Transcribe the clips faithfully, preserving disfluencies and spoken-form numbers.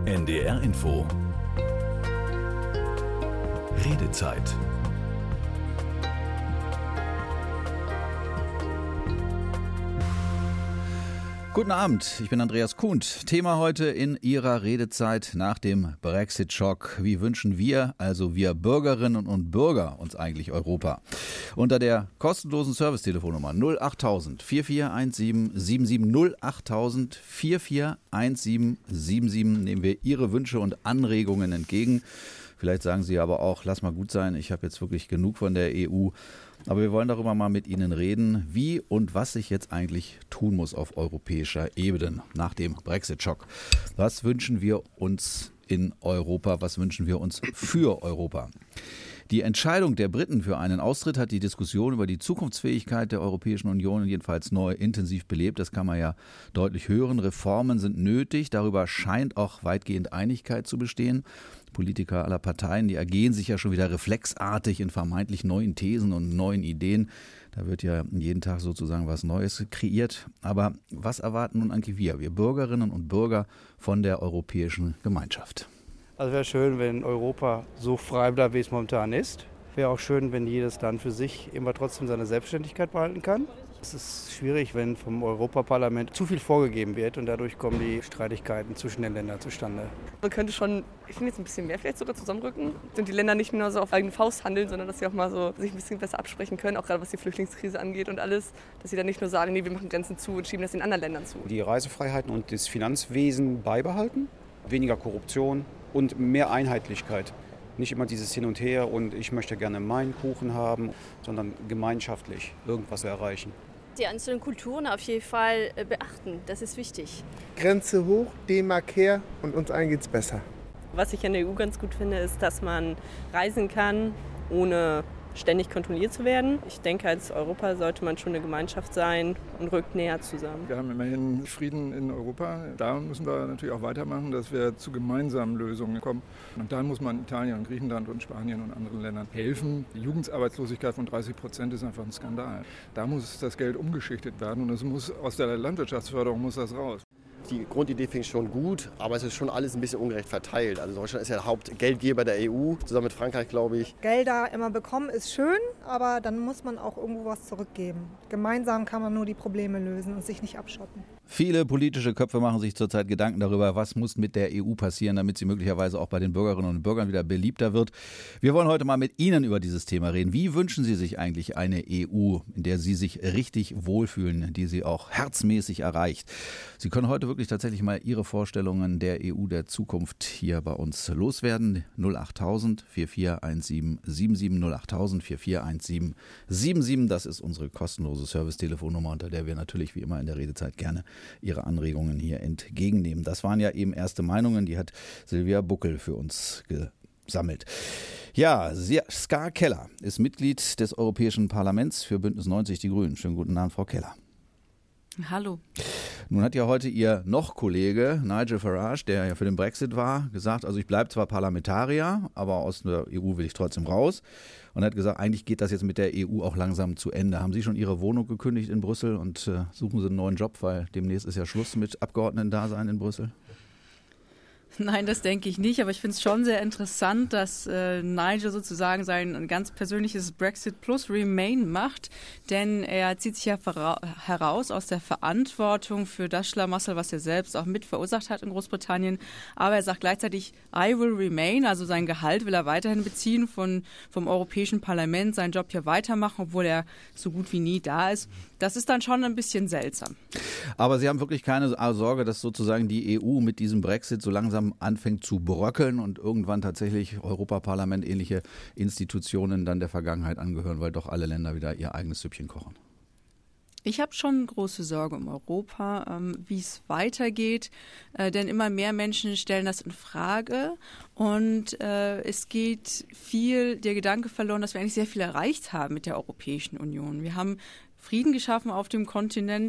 N D R Info Redezeit. Guten Abend, ich bin Andreas Kuhnt. Thema heute in Ihrer Redezeit nach dem Brexit-Schock. Wie wünschen wir, also wir Bürgerinnen und Bürger, uns eigentlich Europa? Unter der kostenlosen Servicetelefonnummer null achttausend vier vier eins sieben sieben sieben null achttausend vier vier eins sieben sieben sieben nehmen wir Ihre Wünsche und Anregungen entgegen. Vielleicht sagen Sie aber auch, lass mal gut sein, ich habe jetzt wirklich genug von der E U. Aber wir wollen darüber mal mit Ihnen reden, wie und was sich jetzt eigentlich tun muss auf europäischer Ebene nach dem Brexit-Schock. Was wünschen wir uns in Europa? Was wünschen wir uns für Europa? Die Entscheidung der Briten für einen Austritt hat die Diskussion über die Zukunftsfähigkeit der Europäischen Union jedenfalls neu intensiv belebt. Das kann man ja deutlich hören. Reformen sind nötig. Darüber scheint auch weitgehend Einigkeit zu bestehen. Politiker aller Parteien, die ergehen sich ja schon wieder reflexartig in vermeintlich neuen Thesen und neuen Ideen. Da wird ja jeden Tag sozusagen was Neues kreiert. Aber was erwarten nun eigentlich wir, wir Bürgerinnen und Bürger von der Europäischen Gemeinschaft? Also wäre schön, wenn Europa so frei bleibt, wie es momentan ist. Wäre auch schön, wenn jedes Land für sich immer trotzdem seine Selbstständigkeit behalten kann. Es ist schwierig, wenn vom Europaparlament zu viel vorgegeben wird und dadurch kommen die Streitigkeiten zwischen den Ländern zustande. Man könnte schon, ich finde jetzt ein bisschen mehr vielleicht sogar zusammenrücken und die Länder nicht nur so auf eigene Faust handeln, sondern dass sie auch mal so sich ein bisschen besser absprechen können, auch gerade was die Flüchtlingskrise angeht und alles, dass sie dann nicht nur sagen, nee, wir machen Grenzen zu und schieben das den anderen Ländern zu. Die Reisefreiheiten und das Finanzwesen beibehalten, weniger Korruption und mehr Einheitlichkeit. Nicht immer dieses Hin und Her und ich möchte gerne meinen Kuchen haben, sondern gemeinschaftlich irgendwas erreichen. Die einzelnen Kulturen auf jeden Fall beachten, das ist wichtig. Grenze hoch, D-Mark her und uns allen geht's besser. Was ich an der E U ganz gut finde, ist, dass man reisen kann, ohne ständig kontrolliert zu werden. Ich denke, als Europa sollte man schon eine Gemeinschaft sein und rückt näher zusammen. Wir haben immerhin Frieden in Europa. Da müssen wir natürlich auch weitermachen, dass wir zu gemeinsamen Lösungen kommen. Und dann muss man Italien und Griechenland und Spanien und anderen Ländern helfen. Die Jugendarbeitslosigkeit von dreißig Prozent ist einfach ein Skandal. Da muss das Geld umgeschichtet werden und es muss aus der Landwirtschaftsförderung muss das raus. Die Grundidee finde ich schon gut, aber es ist schon alles ein bisschen ungerecht verteilt. Also Deutschland ist ja der Hauptgeldgeber der E U, zusammen mit Frankreich, glaube ich. Gelder immer bekommen ist schön, aber dann muss man auch irgendwo was zurückgeben. Gemeinsam kann man nur die Probleme lösen und sich nicht abschotten. Viele politische Köpfe machen sich zurzeit Gedanken darüber, was muss mit der E U passieren, damit sie möglicherweise auch bei den Bürgerinnen und Bürgern wieder beliebter wird. Wir wollen heute mal mit Ihnen über dieses Thema reden. Wie wünschen Sie sich eigentlich eine E U, in der Sie sich richtig wohlfühlen, die Sie auch herzmäßig erreicht? Sie können heute wirklich tatsächlich mal Ihre Vorstellungen der E U der Zukunft hier bei uns loswerden. null achttausend vier vier eins sieben sieben sieben null achttausend vier vier eins sieben sieben sieben. Das ist unsere kostenlose Servicetelefonnummer, unter der wir natürlich wie immer in der Redezeit gerne Ihre Anregungen hier entgegennehmen. Das waren ja eben erste Meinungen, die hat Silvia Buckel für uns gesammelt. Ja, Ska Keller ist Mitglied des Europäischen Parlaments für Bündnis neunzig Die Grünen. Schönen guten Abend, Frau Keller. Hallo. Nun hat ja heute Ihr Noch-Kollege Nigel Farage, der ja für den Brexit war, gesagt, also ich bleibe zwar Parlamentarier, aber aus der E U will ich trotzdem raus. Und er hat gesagt, eigentlich geht das jetzt mit der E U auch langsam zu Ende. Haben Sie schon Ihre Wohnung gekündigt in Brüssel und äh, suchen Sie einen neuen Job, weil demnächst ist ja Schluss mit Abgeordneten-Dasein in Brüssel? Nein, das denke ich nicht, aber ich finde es schon sehr interessant, dass äh, Nigel sozusagen sein ganz persönliches Brexit plus Remain macht, denn er zieht sich ja heraus aus der Verantwortung für das Schlamassel, was er selbst auch mit verursacht hat in Großbritannien, aber er sagt gleichzeitig, I will remain, also sein Gehalt will er weiterhin beziehen von, vom Europäischen Parlament, seinen Job hier weitermachen, obwohl er so gut wie nie da ist. Das ist dann schon ein bisschen seltsam. Aber Sie haben wirklich keine Sorge, dass sozusagen die E U mit diesem Brexit so langsam anfängt zu bröckeln und irgendwann tatsächlich Europaparlament ähnliche Institutionen dann der Vergangenheit angehören, weil doch alle Länder wieder ihr eigenes Süppchen kochen? Ich habe schon große Sorge um Europa, ähm, wie es weitergeht, äh, denn immer mehr Menschen stellen das in Frage und äh, es geht viel der Gedanke verloren, dass wir eigentlich sehr viel erreicht haben mit der Europäischen Union. Wir haben Frieden geschaffen auf dem Kontinent.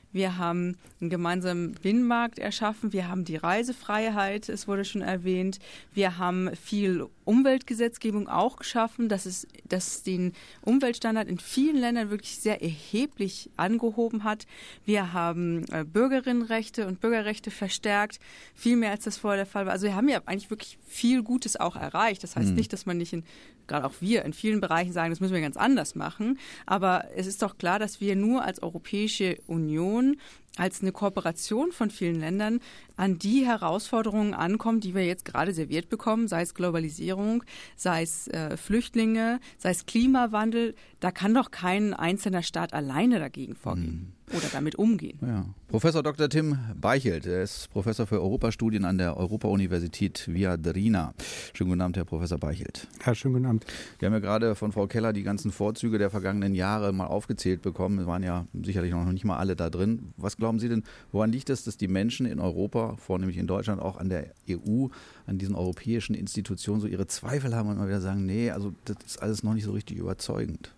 Wir haben einen gemeinsamen Binnenmarkt erschaffen. Wir haben die Reisefreiheit, es wurde schon erwähnt. Wir haben viel Umweltgesetzgebung auch geschaffen, dass es, dass den Umweltstandard in vielen Ländern wirklich sehr erheblich angehoben hat. Wir haben äh, Bürgerinnenrechte und Bürgerrechte verstärkt, viel mehr als das vorher der Fall war. Also wir haben ja eigentlich wirklich viel Gutes auch erreicht. Das heißt mhm. nicht, dass man nicht in, gerade auch wir, in vielen Bereichen sagen, das müssen wir ganz anders machen. Aber es ist doch klar, dass wir nur als Europäische Union, als eine Kooperation von vielen Ländern an die Herausforderungen ankommen, die wir jetzt gerade serviert bekommen, sei es Globalisierung, sei es äh, Flüchtlinge, sei es Klimawandel. Da kann doch kein einzelner Staat alleine dagegen vorgehen mhm. oder damit umgehen. Ja. Professor Doktor Tim Beichelt, er ist Professor für Europastudien an der Europa-Universität Viadrina. Schönen guten Abend, Herr Professor Beichelt. Ja, schönen guten Abend. Wir haben ja gerade von Frau Keller die ganzen Vorzüge der vergangenen Jahre mal aufgezählt bekommen. Es waren ja sicherlich noch nicht mal alle da drin. Was glauben Sie denn, woran liegt es, dass die Menschen in Europa, vornehmlich in Deutschland, auch an der E U, an diesen europäischen Institutionen so ihre Zweifel haben und mal wieder sagen, nee, also das ist alles noch nicht so richtig überzeugend?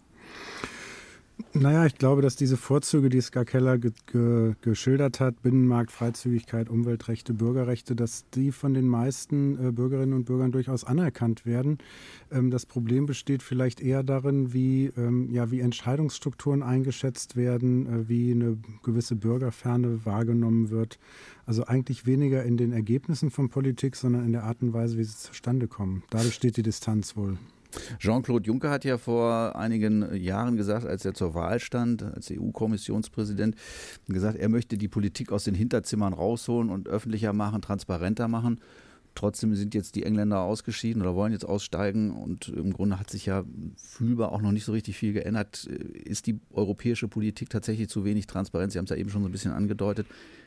Naja, ich glaube, dass diese Vorzüge, die Ska Keller ge- ge- geschildert hat, Binnenmarkt, Freizügigkeit, Umweltrechte, Bürgerrechte, dass die von den meisten äh, Bürgerinnen und Bürgern durchaus anerkannt werden. Ähm, das Problem besteht vielleicht eher darin, wie, ähm, ja, wie Entscheidungsstrukturen eingeschätzt werden, äh, wie eine gewisse Bürgerferne wahrgenommen wird. Also eigentlich weniger in den Ergebnissen von Politik, sondern in der Art und Weise, wie sie zustande kommen. Da besteht die Distanz wohl. Jean-Claude Juncker hat ja vor einigen Jahren gesagt, als er zur Wahl stand, als E U-Kommissionspräsident, gesagt, er möchte die Politik aus den Hinterzimmern rausholen und öffentlicher machen, transparenter machen. Trotzdem sind jetzt die Engländer ausgeschieden oder wollen jetzt aussteigen und im Grunde hat sich ja fühlbar auch noch nicht so richtig viel geändert. Ist die europäische Politik tatsächlich zu wenig transparent? Sie haben es ja eben schon so ein bisschen angedeutet.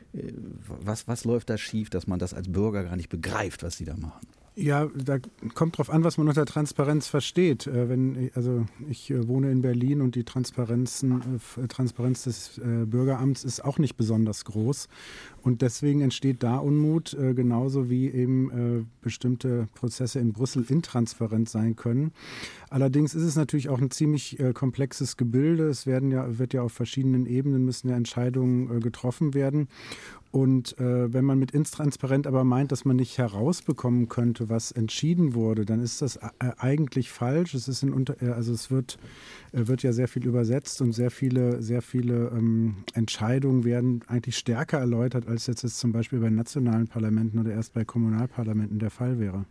Was, was läuft da schief, dass man das als Bürger gar nicht begreift, was sie da machen? Ja, da kommt drauf an, was man unter Transparenz versteht. Äh, wenn, also ich äh, wohne in Berlin und die Transparenzen, äh, Transparenz des äh, Bürgeramts ist auch nicht besonders groß. Und deswegen entsteht da Unmut, äh, genauso wie eben äh, bestimmte Prozesse in Brüssel intransparent sein können. Allerdings ist es natürlich auch ein ziemlich äh, komplexes Gebilde. Es werden ja, wird ja auf verschiedenen Ebenen müssen ja Entscheidungen äh, getroffen werden. Und äh, wenn man mit intransparent aber meint, dass man nicht herausbekommen könnte, was entschieden wurde, dann ist das äh, eigentlich falsch. Es ist in unter, äh, also es wird, äh, wird ja sehr viel übersetzt und sehr viele, sehr viele ähm, Entscheidungen werden eigentlich stärker erläutert, als jetzt, jetzt zum Beispiel bei nationalen Parlamenten oder erst bei Kommunalparlamenten der Fall wäre.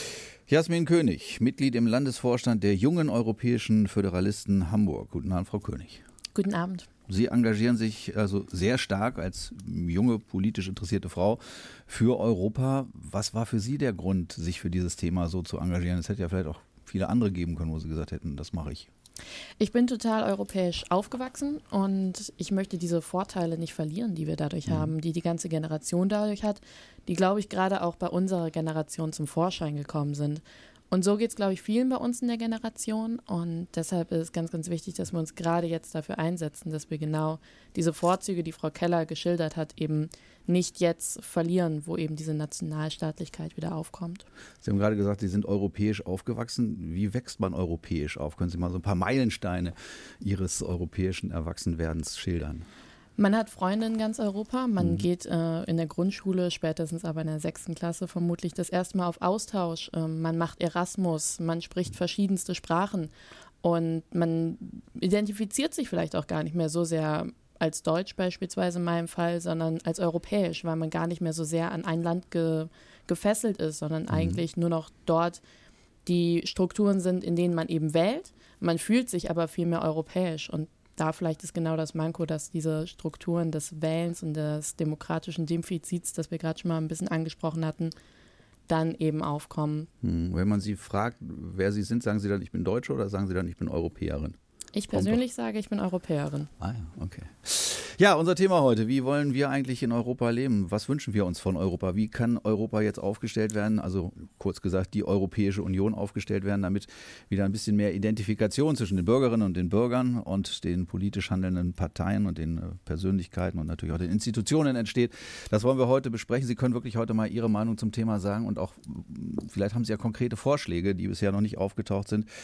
Jasmin König, Mitglied im Landesvorstand der Jungen Europäischen Föderalisten Hamburg. Guten Abend, Frau König. Guten Abend. Sie engagieren sich also sehr stark als junge, politisch interessierte Frau für Europa. Was war für Sie der Grund, sich für dieses Thema so zu engagieren? Es hätte ja vielleicht auch viele andere geben können, wo Sie gesagt hätten, das mache ich. Ich bin total europäisch aufgewachsen und ich möchte diese Vorteile nicht verlieren, die wir dadurch mhm. haben, die die ganze Generation dadurch hat, die, glaube ich, gerade auch bei unserer Generation zum Vorschein gekommen sind. Und so geht es, glaube ich, vielen bei uns in der Generation und deshalb ist es ganz, ganz wichtig, dass wir uns gerade jetzt dafür einsetzen, dass wir genau diese Vorzüge, die Frau Keller geschildert hat, eben nicht jetzt verlieren, wo eben diese Nationalstaatlichkeit wieder aufkommt. Sie haben gerade gesagt, Sie sind europäisch aufgewachsen. Wie wächst man europäisch auf? Können Sie mal so ein paar Meilensteine Ihres europäischen Erwachsenwerdens schildern? Man hat Freunde in ganz Europa, man mhm. geht äh, in der Grundschule, spätestens aber in der sechsten Klasse vermutlich das erste Mal auf Austausch, ähm, man macht Erasmus, man spricht verschiedenste Sprachen und man identifiziert sich vielleicht auch gar nicht mehr so sehr als Deutsch beispielsweise in meinem Fall, sondern als europäisch, weil man gar nicht mehr so sehr an ein Land ge- gefesselt ist, sondern mhm. eigentlich nur noch dort die Strukturen sind, in denen man eben wählt, man fühlt sich aber viel mehr europäisch und da vielleicht ist genau das Manko, dass diese Strukturen des Wählens und des demokratischen Defizits, das wir gerade schon mal ein bisschen angesprochen hatten, dann eben aufkommen. Hm. Wenn man Sie fragt, wer Sie sind, sagen Sie dann, ich bin Deutsche oder sagen Sie dann, ich bin Europäerin? Ich persönlich sage, ich bin Europäerin. Ah ja, okay. Ja, unser Thema heute, wie wollen wir eigentlich in Europa leben? Was wünschen wir uns von Europa? Wie kann Europa jetzt aufgestellt werden? Also kurz gesagt, die Europäische Union aufgestellt werden, damit wieder ein bisschen mehr Identifikation zwischen den Bürgerinnen und den Bürgern und den politisch handelnden Parteien und den Persönlichkeiten und natürlich auch den Institutionen entsteht. Das wollen wir heute besprechen. Sie können wirklich heute mal Ihre Meinung zum Thema sagen und auch, vielleicht haben Sie ja konkrete Vorschläge, die bisher noch nicht aufgetaucht sind,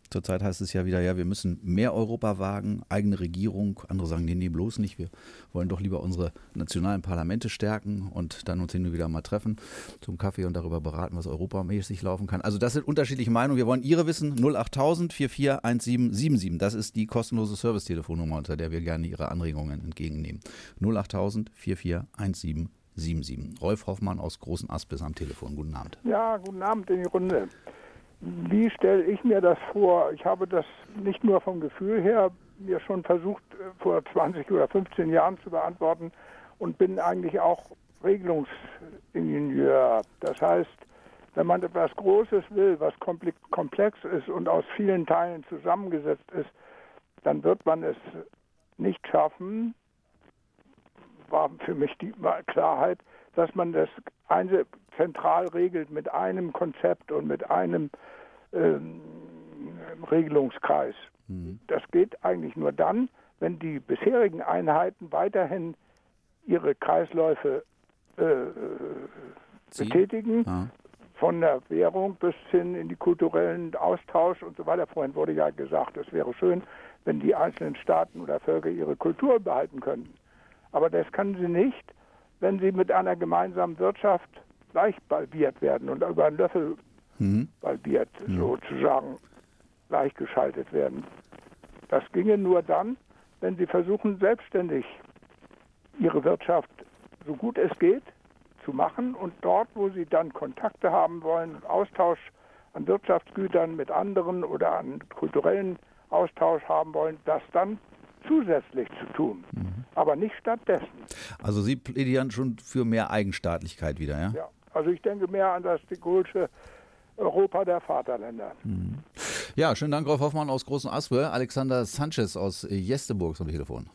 Zurzeit heißt es ja wieder, ja, wir müssen mehr Europa wagen, eigene Regierung. Andere sagen, nee, nee, bloß nicht. Wir wollen doch lieber unsere nationalen Parlamente stärken und dann uns hin und wieder mal treffen zum Kaffee und darüber beraten, was europamäßig laufen kann. Also das sind unterschiedliche Meinungen. Wir wollen Ihre wissen. null achttausend vierundvierzig siebzehn siebenundsiebzig. Das ist die kostenlose Servicetelefonnummer, unter der wir gerne Ihre Anregungen entgegennehmen. null achttausend vierundvierzig siebzehn siebenundsiebzig. Rolf Hoffmann aus Großen Aspis am Telefon. Guten Abend. Ja, guten Abend in die Runde. Wie stelle ich mir das vor? Ich habe das nicht nur vom Gefühl her mir schon versucht, vor zwanzig oder fünfzehn Jahren zu beantworten und bin eigentlich auch Regelungsingenieur. Das heißt, wenn man etwas Großes will, was komplex ist und aus vielen Teilen zusammengesetzt ist, dann wird man es nicht schaffen, war für mich die Klarheit, dass man das eine zentral regelt mit einem Konzept und mit einem ähm, Regelungskreis. Mhm. Das geht eigentlich nur dann, wenn die bisherigen Einheiten weiterhin ihre Kreisläufe äh, betätigen, ah. von der Währung bis hin in die kulturellen Austausch und so weiter. Vorhin wurde ja gesagt, es wäre schön, wenn die einzelnen Staaten oder Völker ihre Kultur behalten könnten. Aber das können sie nicht, wenn sie mit einer gemeinsamen Wirtschaft gleich balbiert werden und über einen Löffel mhm. balbiert, mhm. sozusagen gleichgeschaltet werden. Das ginge nur dann, wenn sie versuchen, selbstständig ihre Wirtschaft so gut es geht zu machen und dort, wo sie dann Kontakte haben wollen, Austausch an Wirtschaftsgütern mit anderen oder an kulturellen Austausch haben wollen, das dann zusätzlich zu tun, mhm. aber nicht stattdessen. Also Sie plädieren schon für mehr Eigenstaatlichkeit wieder, ja? Ja, also ich denke mehr an das de Gaulle'sche Europa der Vaterländer. Mhm. Ja, schönen Dank, Rolf Hoffmann aus Großen Aspe. Alexander Sanchez aus Jesteburg am Telefon.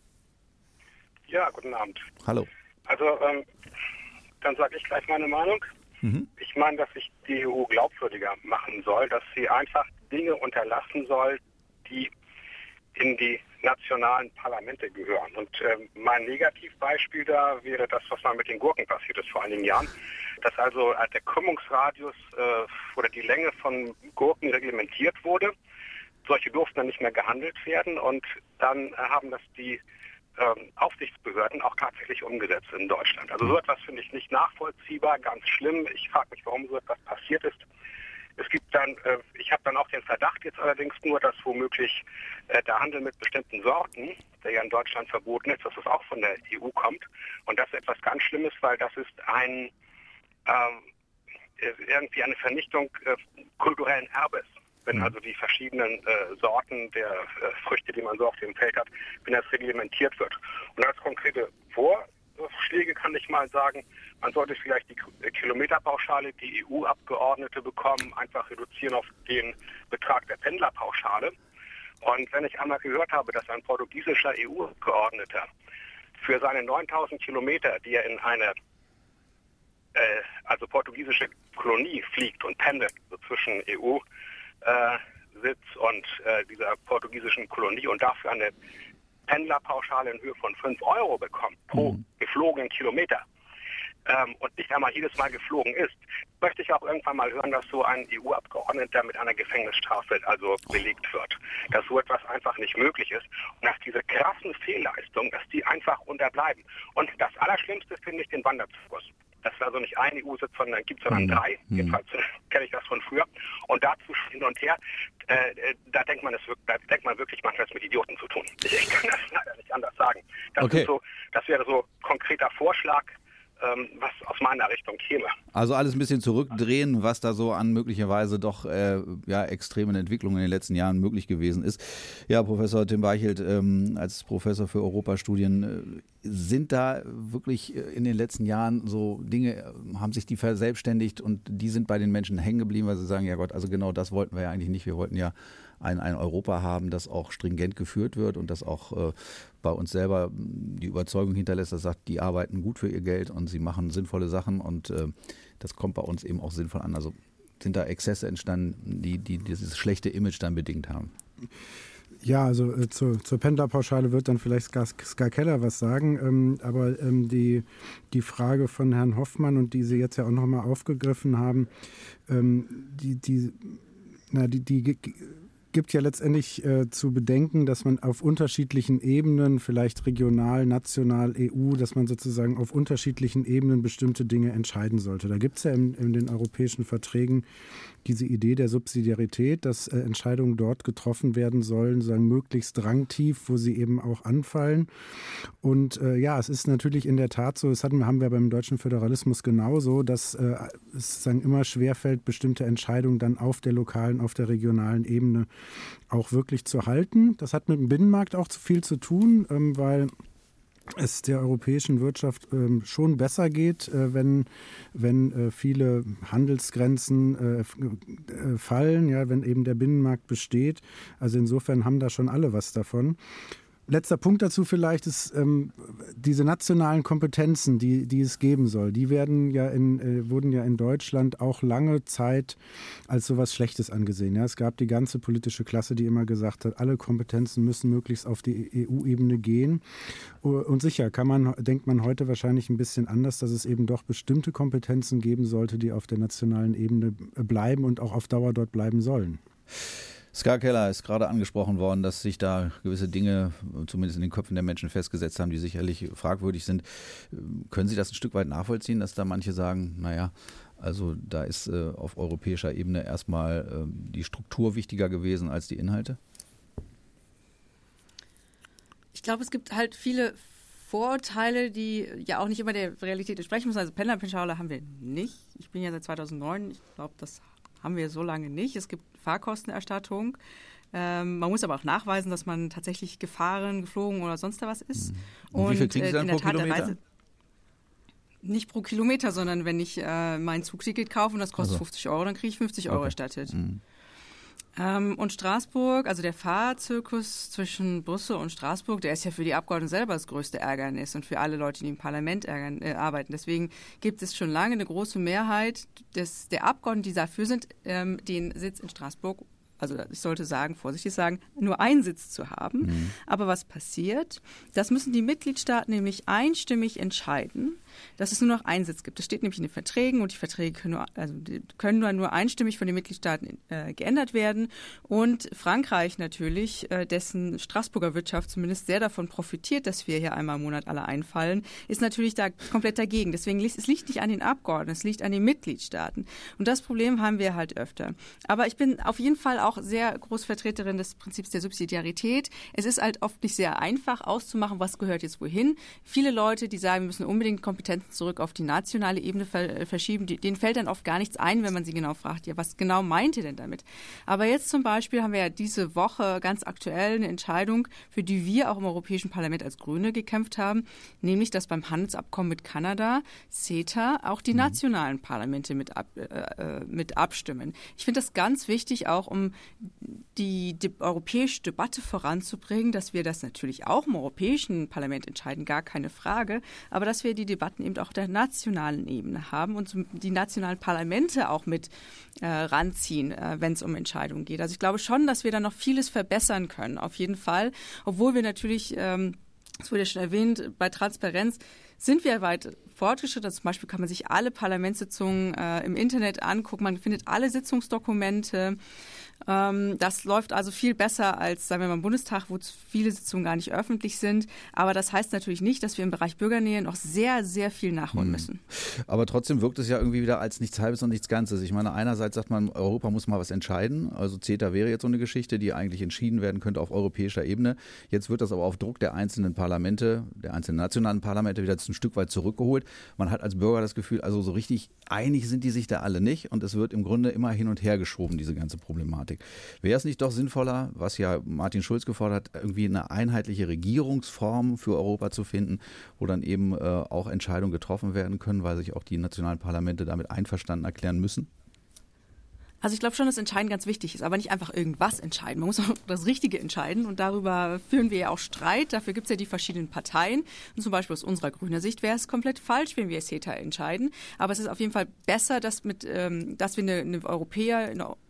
Ja, guten Abend. Hallo. Also, ähm, dann sage ich gleich meine Meinung. Mhm. Ich meine, dass sich die E U glaubwürdiger machen soll, dass sie einfach Dinge unterlassen soll, die in die nationalen Parlamente gehören. Und ähm, mein Negativbeispiel da wäre das, was mal mit den Gurken passiert ist vor einigen Jahren, dass also äh, der Krümmungsradius äh, oder die Länge von Gurken reglementiert wurde. Solche durften dann nicht mehr gehandelt werden und dann äh, haben das die ähm, Aufsichtsbehörden auch tatsächlich umgesetzt in Deutschland. Also so etwas finde ich nicht nachvollziehbar, ganz schlimm. Ich frage mich, warum so etwas passiert ist. Es gibt dann, äh, ich habe dann auch den Verdacht jetzt allerdings nur, dass womöglich äh, der Handel mit bestimmten Sorten, der ja in Deutschland verboten ist, dass das auch von der E U kommt. Und das ist etwas ganz Schlimmes, weil das ist ein ähm, irgendwie eine Vernichtung äh, kulturellen Erbes. Wenn also die verschiedenen äh, Sorten der äh, Früchte, die man so auf dem Feld hat, wenn das reglementiert wird. Und als konkrete Vorschläge kann ich mal sagen, man sollte vielleicht die Kilometerpauschale, die E U-Abgeordnete bekommen, einfach reduzieren auf den Betrag der Pendlerpauschale. Und wenn ich einmal gehört habe, dass ein portugiesischer E U-Abgeordneter für seine neuntausend Kilometer, die er in eine äh, also portugiesische Kolonie fliegt und pendelt, so zwischen E U-Sitz äh, und äh, dieser portugiesischen Kolonie und dafür eine Pendlerpauschale in Höhe von fünf Euro bekommt pro mhm. geflogenen Kilometer, Ähm, und nicht einmal jedes Mal geflogen ist, möchte ich auch irgendwann mal hören, dass so ein E U-Abgeordneter mit einer Gefängnisstrafe also belegt wird. Dass so etwas einfach nicht möglich ist und dass diese krassen Fehlleistungen, dass die einfach unterbleiben. Und das Allerschlimmste finde ich den Wanderzirkus. Dass es also nicht ein E U-Sitz sondern gibt, sondern drei. Mhm. Jedenfalls äh, kenne ich das von früher. Und dazu hin und her, äh, da denkt man, es wirklich, da denkt man wirklich, man hat es mit Idioten zu tun. Ich, ich kann das leider nicht anders sagen. Das, okay. ist so, das wäre so konkreter Vorschlag, was aus meiner Richtung käme. Also alles ein bisschen zurückdrehen, was da so an möglicherweise doch äh, ja, extremen Entwicklungen in den letzten Jahren möglich gewesen ist. Ja, Professor Tim Weichelt, ähm, als Professor für Europastudien, äh, sind da wirklich in den letzten Jahren so Dinge, äh, haben sich die verselbstständigt und die sind bei den Menschen hängen geblieben, weil sie sagen, ja Gott, also genau das wollten wir ja eigentlich nicht. Wir wollten ja ein, ein Europa haben, das auch stringent geführt wird und das auch äh, bei uns selber die Überzeugung hinterlässt, das sagt, die arbeiten gut für ihr Geld und sie machen sinnvolle Sachen und äh, das kommt bei uns eben auch sinnvoll an. Also sind da Exzesse entstanden, die, die dieses schlechte Image dann bedingt haben? Ja, also äh, zur, zur Pendlerpauschale wird dann vielleicht Ska, Ska Keller was sagen, ähm, aber ähm, die, die Frage von Herrn Hoffmann und die Sie jetzt ja auch nochmal aufgegriffen haben, ähm, die, die, na, die, die gibt ja letztendlich äh, zu bedenken, dass man auf unterschiedlichen Ebenen, vielleicht regional, national, E U, dass man sozusagen auf unterschiedlichen Ebenen bestimmte Dinge entscheiden sollte. Da gibt es ja in, in den europäischen Verträgen diese Idee der Subsidiarität, dass äh, Entscheidungen dort getroffen werden sollen, sagen möglichst drangtief, wo sie eben auch anfallen. Und äh, ja, es ist natürlich in der Tat so, das hatten, haben wir beim deutschen Föderalismus genauso, dass äh, es sagen, immer schwerfällt, bestimmte Entscheidungen dann auf der lokalen, auf der regionalen Ebene auch wirklich zu halten. Das hat mit dem Binnenmarkt auch zu viel zu tun, ähm, weil es der europäischen Wirtschaft ähm, schon besser geht, äh, wenn, wenn äh, viele Handelsgrenzen äh, äh, fallen, ja, wenn eben der Binnenmarkt besteht. Also insofern haben da schon alle was davon. Letzter Punkt dazu vielleicht ist, ähm, diese nationalen Kompetenzen, die, die es geben soll, die werden ja in, äh, wurden ja in Deutschland auch lange Zeit als so was Schlechtes angesehen. Ja, es gab die ganze politische Klasse, die immer gesagt hat, alle Kompetenzen müssen möglichst auf die E U-Ebene gehen. Und sicher kann man, denkt man heute wahrscheinlich ein bisschen anders, dass es eben doch bestimmte Kompetenzen geben sollte, die auf der nationalen Ebene bleiben und auch auf Dauer dort bleiben sollen. Ska Keller ist gerade angesprochen worden, dass sich da gewisse Dinge zumindest in den Köpfen der Menschen festgesetzt haben, die sicherlich fragwürdig sind. Können Sie das ein Stück weit nachvollziehen, dass da manche sagen, naja, also da ist äh, auf europäischer Ebene erstmal äh, die Struktur wichtiger gewesen als die Inhalte? Ich glaube, es gibt halt viele Vorurteile, die ja auch nicht immer der Realität entsprechen müssen. Also Pendlerpauschale haben wir nicht. Ich bin ja seit zweitausendneun, ich glaube, das haben wir so lange nicht. Es gibt Fahrkostenerstattung. Ähm, man muss aber auch nachweisen, dass man tatsächlich gefahren, geflogen oder sonst was ist. Und, Und wie viel kriegen Sie dann pro Kilometer? Reise, nicht pro Kilometer, sondern wenn ich äh, mein Zugticket kaufe und das kostet also fünfzig Euro, dann kriege ich fünfzig Euro okay. erstattet. Mhm. Ähm, und Straßburg, also der Fahrzirkus zwischen Brüssel und Straßburg, der ist ja für die Abgeordneten selber das größte Ärgernis und für alle Leute, die im Parlament ärgern, äh, arbeiten. Deswegen gibt es schon lange eine große Mehrheit des, der Abgeordneten, die dafür sind, ähm, den Sitz in Straßburg, also ich sollte sagen, vorsichtig sagen, nur einen Sitz zu haben. Mhm. Aber was passiert? Das müssen die Mitgliedstaaten nämlich einstimmig entscheiden, dass es nur noch einen Sitz gibt. Das steht nämlich in den Verträgen und die Verträge können nur, also die können nur, nur einstimmig von den Mitgliedstaaten äh, geändert werden. Und Frankreich natürlich, äh, dessen Straßburger Wirtschaft zumindest sehr davon profitiert, dass wir hier einmal im Monat alle einfallen, ist natürlich da komplett dagegen. Deswegen liegt es liegt nicht an den Abgeordneten, es liegt an den Mitgliedstaaten. Und das Problem haben wir halt öfter. Aber ich bin auf jeden Fall auch sehr Großvertreterin des Prinzips der Subsidiarität. Es ist halt oft nicht sehr einfach auszumachen, was gehört jetzt wohin. Viele Leute, die sagen, wir müssen unbedingt Kompetenzen zurück auf die nationale Ebene ver- verschieben, die, denen fällt dann oft gar nichts ein, wenn man sie genau fragt, ja, was genau meint ihr denn damit? Aber jetzt zum Beispiel haben wir ja diese Woche ganz aktuell eine Entscheidung, für die wir auch im Europäischen Parlament als Grüne gekämpft haben, nämlich, dass beim Handelsabkommen mit Kanada, CETA, auch die nationalen Parlamente mit, ab, äh, mit abstimmen. Ich finde das ganz wichtig, auch um die, die europäische Debatte voranzubringen, dass wir das natürlich auch im Europäischen Parlament entscheiden, gar keine Frage, aber dass wir die Debatten eben auch auf der nationalen Ebene haben und die nationalen Parlamente auch mit äh, ranziehen, äh, wenn es um Entscheidungen geht. Also ich glaube schon, dass wir da noch vieles verbessern können, auf jeden Fall, obwohl wir natürlich, ähm, das wurde ja schon erwähnt, bei Transparenz sind wir weit fortgeschritten. Also zum Beispiel kann man sich alle Parlamentssitzungen äh, im Internet angucken, man findet alle Sitzungsdokumente. Ähm, das läuft also viel besser als, sagen wir mal, im Bundestag, wo viele Sitzungen gar nicht öffentlich sind. Aber das heißt natürlich nicht, dass wir im Bereich Bürgernähe noch sehr, sehr viel nachholen müssen. Aber trotzdem wirkt es ja irgendwie wieder als nichts Halbes und nichts Ganzes. Ich meine, einerseits sagt man, Europa muss mal was entscheiden. Also CETA wäre jetzt so eine Geschichte, die eigentlich entschieden werden könnte auf europäischer Ebene. Jetzt wird das aber auf Druck der einzelnen Parlamente, der einzelnen nationalen Parlamente wieder ein Stück weit zurückgeholt. Man hat als Bürger das Gefühl, also so richtig einig sind die sich da alle nicht. Und es wird im Grunde immer hin und her geschoben, diese ganze Problematik. Wäre es nicht doch sinnvoller, was ja Martin Schulz gefordert hat, irgendwie eine einheitliche Regierungsform für Europa zu finden, wo dann eben äh, auch Entscheidungen getroffen werden können, weil sich auch die nationalen Parlamente damit einverstanden erklären müssen? Also ich glaube schon, dass Entscheiden ganz wichtig ist, aber nicht einfach irgendwas entscheiden. Man muss auch das Richtige entscheiden und darüber führen wir ja auch Streit. Dafür gibt es ja die verschiedenen Parteien. Und zum Beispiel aus unserer grüner Sicht wäre es komplett falsch, wenn wir CETA entscheiden. Aber es ist auf jeden Fall besser, dass, mit, ähm, dass wir eine, eine Europäer, eine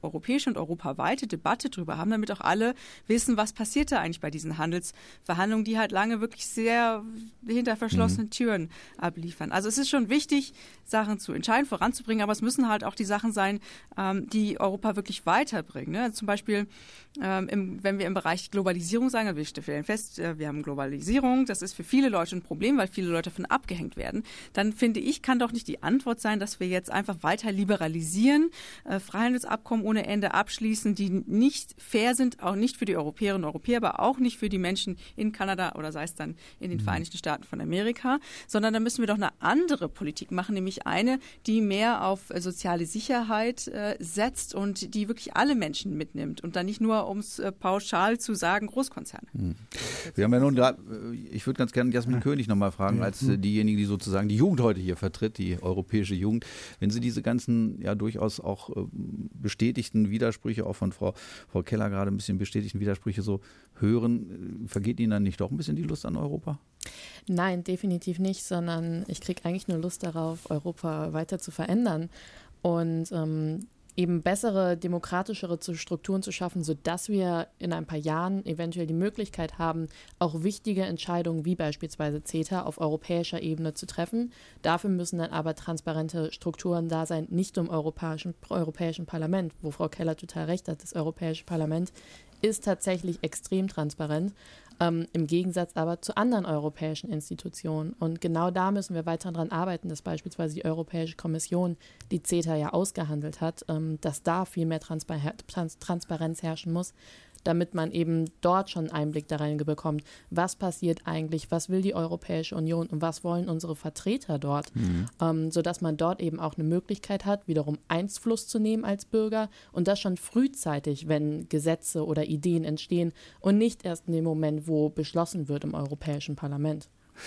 europäische und europaweite Debatte drüber haben, damit auch alle wissen, was passiert da eigentlich bei diesen Handelsverhandlungen, die halt lange wirklich sehr hinter verschlossenen mhm. Türen abliefern. Also es ist schon wichtig, Sachen zu entscheiden, voranzubringen, aber es müssen halt auch die Sachen sein, ähm, die Europa wirklich weiterbringen. Ne? Zum Beispiel, ähm, im, wenn wir im Bereich Globalisierung sagen, wir stellen fest, äh, wir haben Globalisierung, das ist für viele Leute ein Problem, weil viele Leute davon abgehängt werden, dann finde ich, kann doch nicht die Antwort sein, dass wir jetzt einfach weiter liberalisieren, äh, Freihandelsabkommen ohne Ende abschließen, die nicht fair sind, auch nicht für die Europäerinnen und Europäer, aber auch nicht für die Menschen in Kanada oder sei es dann in den Vereinigten Staaten von Amerika, sondern da müssen wir doch eine andere Politik machen, nämlich eine, die mehr auf äh, soziale Sicherheit äh, setzt und die wirklich alle Menschen mitnimmt und dann nicht nur, um es äh, pauschal zu sagen, Großkonzerne. Hm. Wir haben ja nun da, ich würde ganz gerne Jasmin ja. König nochmal fragen, ja. als äh, diejenige, die sozusagen die Jugend heute hier vertritt, die europäische Jugend. Wenn Sie diese ganzen ja durchaus auch äh, bestätigten Widersprüche, auch von Frau, Frau Keller gerade ein bisschen bestätigten Widersprüche so hören, äh, vergeht Ihnen dann nicht doch ein bisschen die Lust an Europa? Nein, definitiv nicht, sondern ich kriege eigentlich nur Lust darauf, Europa weiter zu verändern und ähm, eben bessere, demokratischere Strukturen zu schaffen, sodass wir in ein paar Jahren eventuell die Möglichkeit haben, auch wichtige Entscheidungen wie beispielsweise CETA auf europäischer Ebene zu treffen. Dafür müssen dann aber transparente Strukturen da sein, nicht im europäischen, europäischen Parlament, wo Frau Keller total recht hat. Das Europäische Parlament ist tatsächlich extrem transparent, ähm, im Gegensatz aber zu anderen europäischen Institutionen. Und genau da müssen wir weiter daran arbeiten, dass beispielsweise die Europäische Kommission, die CETA ja ausgehandelt hat, ähm, dass da viel mehr Transpar- Trans- Transparenz herrschen muss, damit man eben dort schon einen Einblick darin bekommt, was passiert eigentlich, was will die Europäische Union und was wollen unsere Vertreter dort, mhm. ähm, sodass man dort eben auch eine Möglichkeit hat, wiederum Einfluss zu nehmen als Bürger und das schon frühzeitig, wenn Gesetze oder Ideen entstehen und nicht erst in dem Moment, wo beschlossen wird im Europäischen Parlament.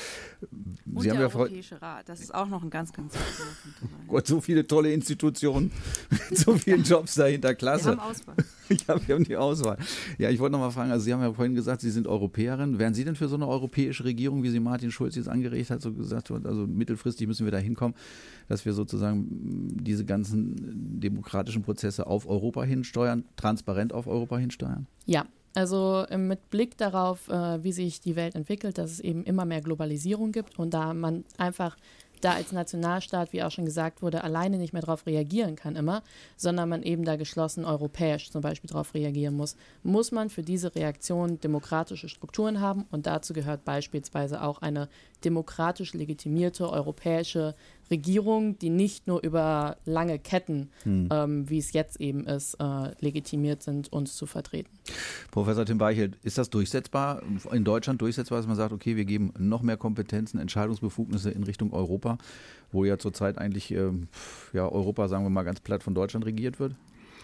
Und Sie der haben ja Europäische Rat, das ist auch noch ein ganz, ganz wichtiger Punkt. Gott, so viele tolle Institutionen mit so vielen Jobs dahinter, klasse. Wir haben Auswahl. Ja, wir haben die Auswahl. Ja, ich wollte noch mal fragen, also Sie haben ja vorhin gesagt, Sie sind Europäerin. Wären Sie denn für so eine europäische Regierung, wie sie Martin Schulz jetzt angeregt hat, so gesagt hat, also mittelfristig müssen wir da hinkommen, dass wir sozusagen diese ganzen demokratischen Prozesse auf Europa hinsteuern, transparent auf Europa hinsteuern? Ja. Also mit Blick darauf, äh, wie sich die Welt entwickelt, dass es eben immer mehr Globalisierung gibt und da man einfach da als Nationalstaat, wie auch schon gesagt wurde, alleine nicht mehr darauf reagieren kann immer, sondern man eben da geschlossen europäisch zum Beispiel darauf reagieren muss, muss man für diese Reaktion demokratische Strukturen haben und dazu gehört beispielsweise auch eine demokratisch legitimierte europäische Regierung, die nicht nur über lange Ketten, hm. ähm, wie es jetzt eben ist, äh, legitimiert sind, uns zu vertreten. Professor Tim Weichelt, ist das durchsetzbar, in Deutschland durchsetzbar, dass man sagt, okay, wir geben noch mehr Kompetenzen, Entscheidungsbefugnisse in Richtung Europa, wo ja zurzeit eigentlich äh, ja, Europa, sagen wir mal ganz platt, von Deutschland regiert wird?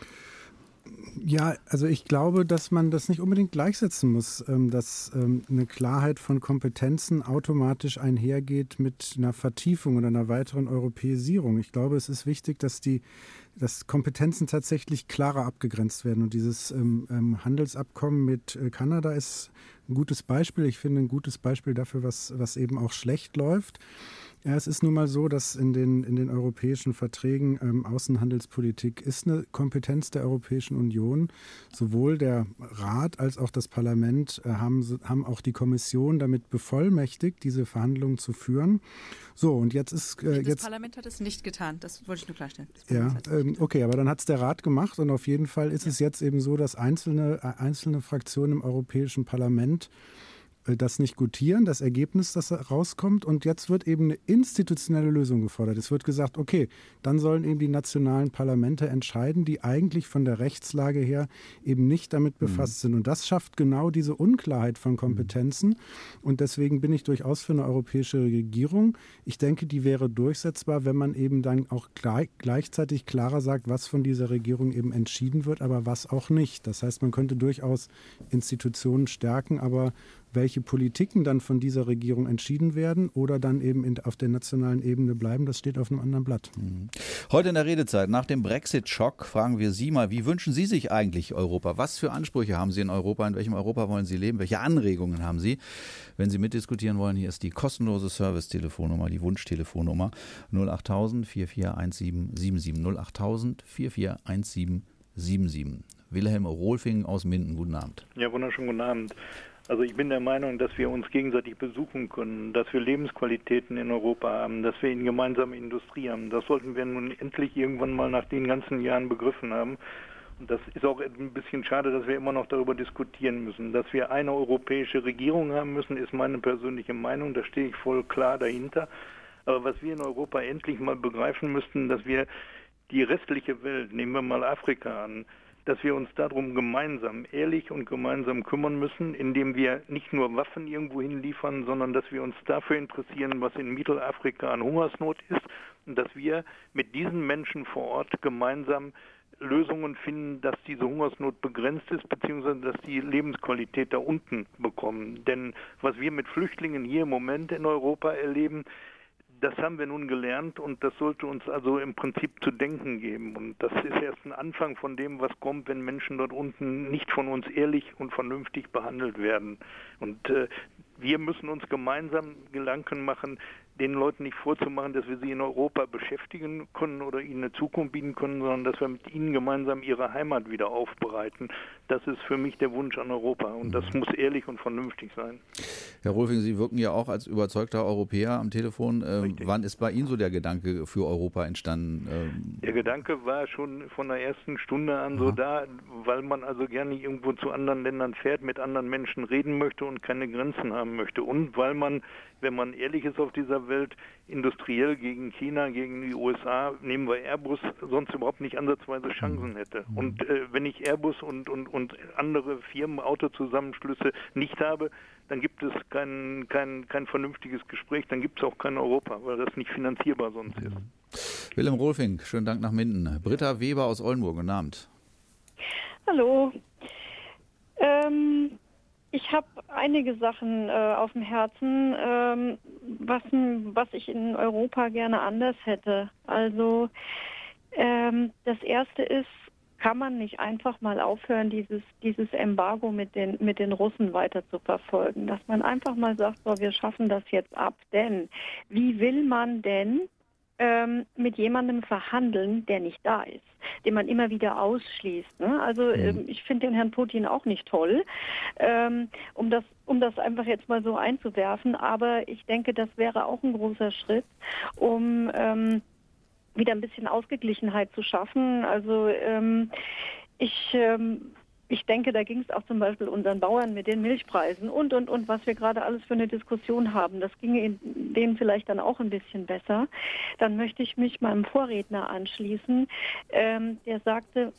Ja, also ich glaube, dass man das nicht unbedingt gleichsetzen muss, dass eine Klarheit von Kompetenzen automatisch einhergeht mit einer Vertiefung oder einer weiteren Europäisierung. Ich glaube, es ist wichtig, dass die dass Kompetenzen tatsächlich klarer abgegrenzt werden. Und dieses ähm, Handelsabkommen mit Kanada ist ein gutes Beispiel. Ich finde ein gutes Beispiel dafür, was, was eben auch schlecht läuft. Ja, es ist nun mal so, dass in den, in den europäischen Verträgen ähm, Außenhandelspolitik ist eine Kompetenz der Europäischen Union. Sowohl der Rat als auch das Parlament äh, haben, haben auch die Kommission damit bevollmächtigt, diese Verhandlungen zu führen. So, und jetzt ist... Äh, das jetzt, Parlament hat es nicht getan, das wollte ich nur klarstellen. Ja, ähm, okay, aber dann hat es der Rat gemacht und auf jeden Fall ist ja. es jetzt eben so, dass einzelne, äh, einzelne Fraktionen im Europäischen Parlament das nicht gutieren, das Ergebnis, das rauskommt. Und jetzt wird eben eine institutionelle Lösung gefordert. Es wird gesagt, okay, dann sollen eben die nationalen Parlamente entscheiden, die eigentlich von der Rechtslage her eben nicht damit befasst mhm. sind. Und das schafft genau diese Unklarheit von Kompetenzen. Und deswegen bin ich durchaus für eine europäische Regierung. Ich denke, die wäre durchsetzbar, wenn man eben dann auch gleich, gleichzeitig klarer sagt, was von dieser Regierung eben entschieden wird, aber was auch nicht. Das heißt, man könnte durchaus Institutionen stärken, aber welche Politiken dann von dieser Regierung entschieden werden oder dann eben in, auf der nationalen Ebene bleiben, das steht auf einem anderen Blatt. Heute in der Redezeit, nach dem Brexit-Schock, fragen wir Sie mal, wie wünschen Sie sich eigentlich Europa? Was für Ansprüche haben Sie in Europa? In welchem Europa wollen Sie leben? Welche Anregungen haben Sie? Wenn Sie mitdiskutieren wollen, hier ist die kostenlose Service-Telefonnummer, die Wunschtelefonnummer null acht null null vier vier eins sieben sieben sieben null acht null null vier vier eins sieben sieben sieben. Wilhelm Rohlfing aus Minden, guten Abend. Ja, wunderschönen guten Abend. Also ich bin der Meinung, dass wir uns gegenseitig besuchen können, dass wir Lebensqualitäten in Europa haben, dass wir eine gemeinsame Industrie haben. Das sollten wir nun endlich irgendwann mal nach den ganzen Jahren begriffen haben. Und das ist auch ein bisschen schade, dass wir immer noch darüber diskutieren müssen. Dass wir eine europäische Regierung haben müssen, ist meine persönliche Meinung. Da stehe ich voll klar dahinter. Aber was wir in Europa endlich mal begreifen müssten, dass wir die restliche Welt, nehmen wir mal Afrika an, dass wir uns darum gemeinsam, ehrlich und gemeinsam kümmern müssen, indem wir nicht nur Waffen irgendwo hinliefern, sondern dass wir uns dafür interessieren, was in Mittelafrika an Hungersnot ist und dass wir mit diesen Menschen vor Ort gemeinsam Lösungen finden, dass diese Hungersnot begrenzt ist, beziehungsweise dass die Lebensqualität da unten bekommen. Denn was wir mit Flüchtlingen hier im Moment in Europa erleben, das haben wir nun gelernt und das sollte uns also im Prinzip zu denken geben. Und das ist erst ein Anfang von dem, was kommt, wenn Menschen dort unten nicht von uns ehrlich und vernünftig behandelt werden. Und äh, wir müssen uns gemeinsam Gedanken machen, den Leuten nicht vorzumachen, dass wir sie in Europa beschäftigen können oder ihnen eine Zukunft bieten können, sondern dass wir mit ihnen gemeinsam ihre Heimat wieder aufbereiten. Das ist für mich der Wunsch an Europa und das muss ehrlich und vernünftig sein. Herr Rohlfing, Sie wirken ja auch als überzeugter Europäer am Telefon. Ähm, wann ist bei Ihnen so der Gedanke für Europa entstanden? Ähm der Gedanke war schon von der ersten Stunde an so da, weil man also gerne irgendwo zu anderen Ländern fährt, mit anderen Menschen reden möchte und keine Grenzen haben möchte. Und weil man, wenn man ehrlich ist auf dieser Welt, industriell gegen China, gegen die U S A, nehmen wir Airbus, sonst überhaupt nicht ansatzweise Chancen hätte. Und äh, wenn ich Airbus und, und, und andere Firmen, Autozusammenschlüsse nicht habe, dann gibt es kein, kein, kein vernünftiges Gespräch, dann gibt es auch kein Europa, weil das nicht finanzierbar sonst ist. Wilhelm Rohlfing, schönen Dank nach Minden. Britta Weber aus Oldenburg, guten Abend. Hallo. Ähm, ich habe einige Sachen äh, auf dem Herzen, ähm, was, was ich in Europa gerne anders hätte. Also ähm, das Erste ist, kann man nicht einfach mal aufhören, dieses, dieses Embargo mit den, mit den Russen weiter zu verfolgen. Dass man einfach mal sagt, so, wir schaffen das jetzt ab. Denn wie will man denn ähm, mit jemandem verhandeln, der nicht da ist, den man immer wieder ausschließt? Ne? Also ähm, ich finde den Herrn Putin auch nicht toll, ähm, um das, um das einfach jetzt mal so einzuwerfen. Aber ich denke, das wäre auch ein großer Schritt, um ähm, wieder ein bisschen Ausgeglichenheit zu schaffen. Also ähm, ich, ähm, ich denke, da ging es auch zum Beispiel unseren Bauern mit den Milchpreisen und, und, und, was wir gerade alles für eine Diskussion haben. Das ginge denen vielleicht dann auch ein bisschen besser. Dann möchte ich mich meinem Vorredner anschließen, ähm, der sagte,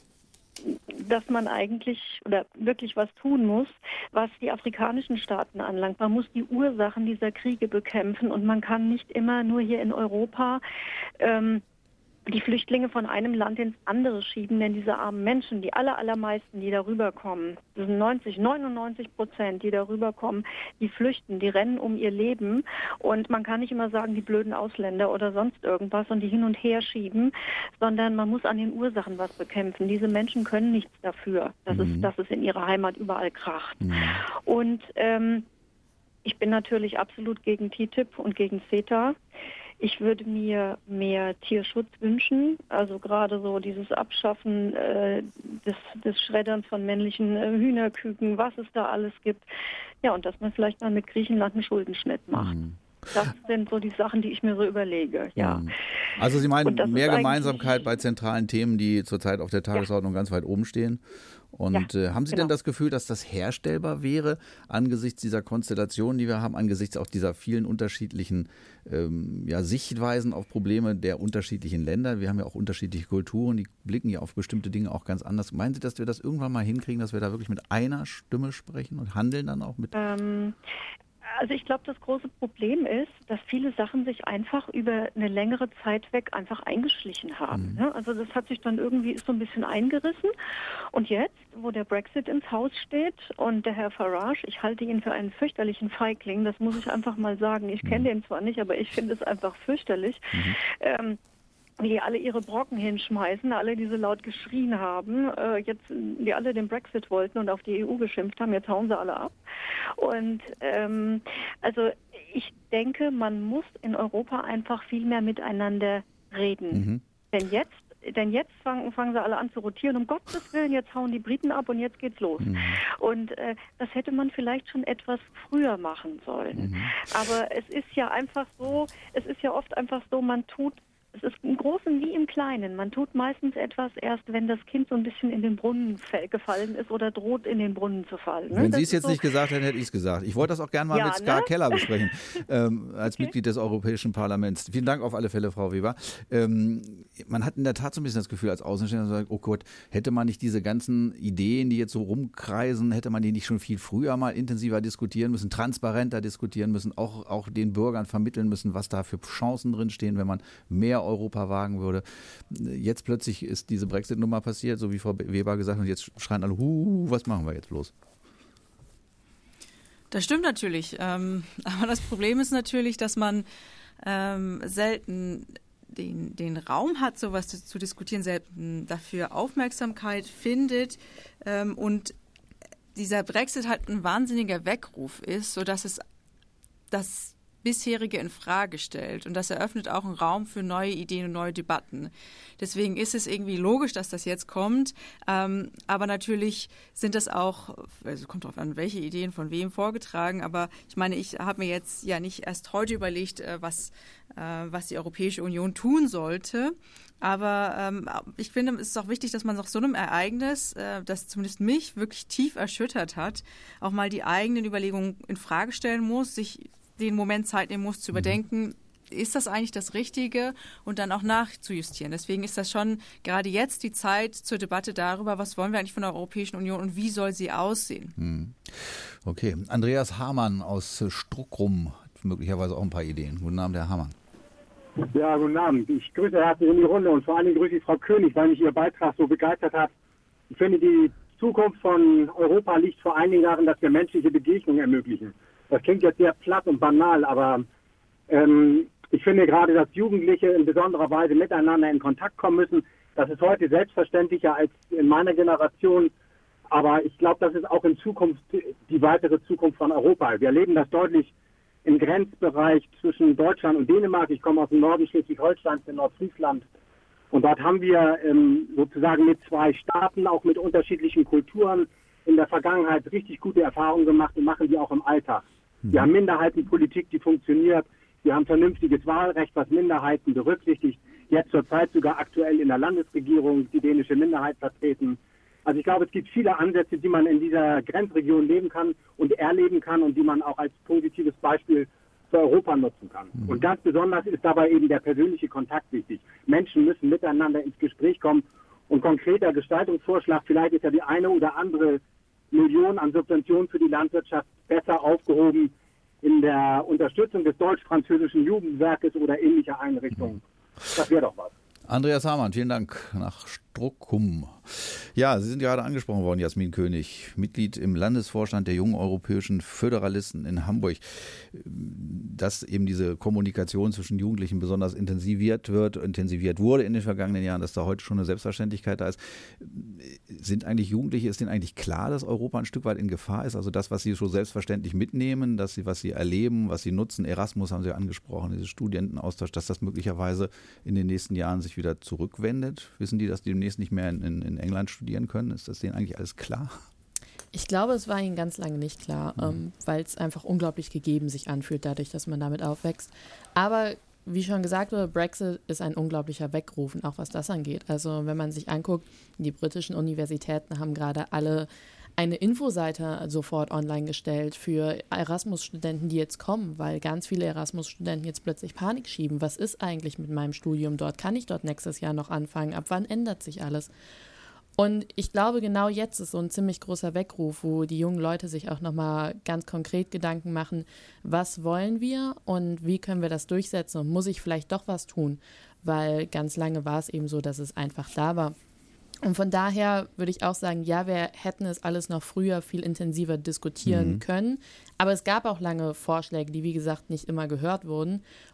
dass man eigentlich oder wirklich was tun muss, was die afrikanischen Staaten anlangt. Man muss die Ursachen dieser Kriege bekämpfen und man kann nicht immer nur hier in Europa ähm, die Flüchtlinge von einem Land ins andere schieben, denn diese armen Menschen, die aller, allermeisten, die darüber kommen, das sind neunzig, neunundneunzig Prozent, die darüber kommen, die flüchten, die rennen um ihr Leben und man kann nicht immer sagen, die blöden Ausländer oder sonst irgendwas und die hin und her schieben, sondern man muss an den Ursachen was bekämpfen. Diese Menschen können nichts dafür, dass, mhm. es, dass es in ihrer Heimat überall kracht. Mhm. Und ähm, ich bin natürlich absolut gegen T T I P und gegen CETA. Ich würde mir mehr Tierschutz wünschen, also gerade so dieses Abschaffen äh, des, des Schredderns von männlichen äh, Hühnerküken, was es da alles gibt. Ja, und dass man vielleicht mal mit Griechenland einen Schuldenschnitt macht. Mhm. Das sind so die Sachen, die ich mir so überlege, ja. Also Sie meinen mehr Gemeinsamkeit bei zentralen Themen, die zurzeit auf der Tagesordnung ja. ganz weit oben stehen? Und ja, äh, haben Sie genau. denn das Gefühl, dass das herstellbar wäre angesichts dieser Konstellation, die wir haben, angesichts auch dieser vielen unterschiedlichen ähm, ja, Sichtweisen auf Probleme der unterschiedlichen Länder? Wir haben ja auch unterschiedliche Kulturen, die blicken ja auf bestimmte Dinge auch ganz anders. Meinen Sie, dass wir das irgendwann mal hinkriegen, dass wir da wirklich mit einer Stimme sprechen und handeln dann auch mit? Ähm Also ich glaube, das große Problem ist, dass viele Sachen sich einfach über eine längere Zeit weg einfach eingeschlichen haben. Mhm. Ne? Also das hat sich dann irgendwie so ein bisschen eingerissen. Und jetzt, wo der Brexit ins Haus steht und der Herr Farage, ich halte ihn für einen fürchterlichen Feigling, das muss ich einfach mal sagen. Ich kenne mhm. den zwar nicht, aber ich finde es einfach fürchterlich. Mhm. Ähm, wie die alle ihre Brocken hinschmeißen, alle, die so laut geschrien haben, äh, jetzt, die alle den Brexit wollten und auf die E U geschimpft haben, jetzt hauen sie alle ab. Und ähm, also ich denke, man muss in Europa einfach viel mehr miteinander reden. Mhm. Denn jetzt denn jetzt fangen, fangen sie alle an zu rotieren. Um Gottes Willen, jetzt hauen die Briten ab und jetzt geht's los. Mhm. Und äh, das hätte man vielleicht schon etwas früher machen sollen. Mhm. Aber es ist ja einfach so, es ist ja oft einfach so, man tut, es ist im Großen wie im Kleinen. Man tut meistens etwas erst, wenn das Kind so ein bisschen in den Brunnen gefallen ist oder droht, in den Brunnen zu fallen. Ne? Wenn Sie es ist jetzt so, nicht gesagt hätten, hätte ich es gesagt. Ich wollte das auch gerne mal Ja, mit Ska ne? Keller besprechen, ähm, als Okay. Mitglied des Europäischen Parlaments. Vielen Dank auf alle Fälle, Frau Weber. Ähm, man hat in der Tat so ein bisschen das Gefühl als Außenstehender, sagt, oh Gott, hätte man nicht diese ganzen Ideen, die jetzt so rumkreisen, hätte man die nicht schon viel früher mal intensiver diskutieren müssen, transparenter diskutieren müssen, auch, auch den Bürgern vermitteln müssen, was da für Chancen drinstehen, wenn man mehr Europa wagen würde. Jetzt plötzlich ist diese Brexit-Nummer passiert, so wie Frau Weber gesagt hat, und jetzt schreien alle, huh, was machen wir jetzt bloß? Das stimmt natürlich. Ähm, aber das Problem ist natürlich, dass man ähm, selten den, den Raum hat, sowas zu, zu diskutieren, selten dafür Aufmerksamkeit findet ähm, und dieser Brexit halt ein wahnsinniger Weckruf ist, sodass es das bisherige in Frage stellt. Und das eröffnet auch einen Raum für neue Ideen und neue Debatten. Deswegen ist es irgendwie logisch, dass das jetzt kommt. Ähm, aber natürlich sind das auch, also kommt drauf an, welche Ideen von wem vorgetragen. Aber ich meine, ich habe mir jetzt ja nicht erst heute überlegt, äh, was, äh, was die Europäische Union tun sollte. Aber ähm, ich finde, es ist auch wichtig, dass man nach so einem Ereignis, äh, das zumindest mich wirklich tief erschüttert hat, auch mal die eigenen Überlegungen in Frage stellen muss, sich den Moment Zeit nehmen muss, zu überdenken, ist das eigentlich das Richtige und dann auch nachzujustieren. Deswegen ist das schon gerade jetzt die Zeit zur Debatte darüber, was wollen wir eigentlich von der Europäischen Union und wie soll sie aussehen. Hm. Okay, Andreas Hamann aus Struckrum hat möglicherweise auch ein paar Ideen. Guten Abend, Herr Hamann. Ja, guten Abend. Ich grüße herzlich in die Runde und vor allen Dingen grüße ich Frau König, weil mich Ihr Beitrag so begeistert hat. Ich finde, die Zukunft von Europa liegt vor allen Dingen darin, dass wir menschliche Begegnungen ermöglichen. Das klingt jetzt sehr platt und banal, aber ähm, ich finde gerade, dass Jugendliche in besonderer Weise miteinander in Kontakt kommen müssen. Das ist heute selbstverständlicher als in meiner Generation. Aber ich glaube, das ist auch in Zukunft die weitere Zukunft von Europa. Wir erleben das deutlich im Grenzbereich zwischen Deutschland und Dänemark. Ich komme aus dem Norden Schleswig-Holsteins in Nordfriesland. Und dort haben wir ähm, sozusagen mit zwei Staaten, auch mit unterschiedlichen Kulturen, in der Vergangenheit richtig gute Erfahrungen gemacht und machen die auch im Alltag. Wir haben Minderheitenpolitik, die funktioniert. Wir haben vernünftiges Wahlrecht, was Minderheiten berücksichtigt. Jetzt zurzeit sogar aktuell in der Landesregierung die dänische Minderheit vertreten. Also ich glaube, es gibt viele Ansätze, die man in dieser Grenzregion leben kann und erleben kann und die man auch als positives Beispiel für Europa nutzen kann. Mhm. Und ganz besonders ist dabei eben der persönliche Kontakt wichtig. Menschen müssen miteinander ins Gespräch kommen. Und konkreter Gestaltungsvorschlag, vielleicht ist ja die eine oder andere Million an Subventionen für die Landwirtschaft besser aufgehoben in der Unterstützung des deutsch-französischen Jugendwerkes oder ähnlicher Einrichtungen. Das wäre doch was. Andreas Hamann, vielen Dank nach Struckum. Ja, Sie sind gerade angesprochen worden, Jasmin König, Mitglied im Landesvorstand der Jungen Europäischen Föderalisten in Hamburg. Dass eben diese Kommunikation zwischen Jugendlichen besonders intensiviert wird, intensiviert wurde in den vergangenen Jahren, dass da heute schon eine Selbstverständlichkeit da ist. Sind eigentlich Jugendliche, ist denen eigentlich klar, dass Europa ein Stück weit in Gefahr ist? Also das, was sie so selbstverständlich mitnehmen, dass sie, was sie erleben, was sie nutzen, Erasmus haben Sie angesprochen, dieses Studentenaustausch, dass das möglicherweise in den nächsten Jahren sich wieder zurückwendet? Wissen die, dass die demnächst nicht mehr in, in, in England studieren können? Ist das denen eigentlich alles klar? Ich glaube, es war ihnen ganz lange nicht klar, mhm. ähm, weil es einfach unglaublich gegeben sich anfühlt, dadurch, dass man damit aufwächst. Aber wie schon gesagt wurde, Brexit ist ein unglaublicher Weckruf, auch was das angeht. Also wenn man sich anguckt, die britischen Universitäten haben gerade alle eine Infoseite sofort online gestellt für Erasmus-Studenten, die jetzt kommen, weil ganz viele Erasmus-Studenten jetzt plötzlich Panik schieben. Was ist eigentlich mit meinem Studium dort? Kann ich dort nächstes Jahr noch anfangen? Ab wann ändert sich alles? Und ich glaube, genau jetzt ist so ein ziemlich großer Weckruf, wo die jungen Leute sich auch nochmal ganz konkret Gedanken machen, was wollen wir und wie können wir das durchsetzen und muss ich vielleicht doch was tun? Weil ganz lange war es eben so, dass es einfach da war. Und von daher würde ich auch sagen, ja, wir hätten es alles noch früher viel intensiver diskutieren mhm. können. Aber es gab auch lange Vorschläge, die, wie gesagt, nicht immer gehört wurden.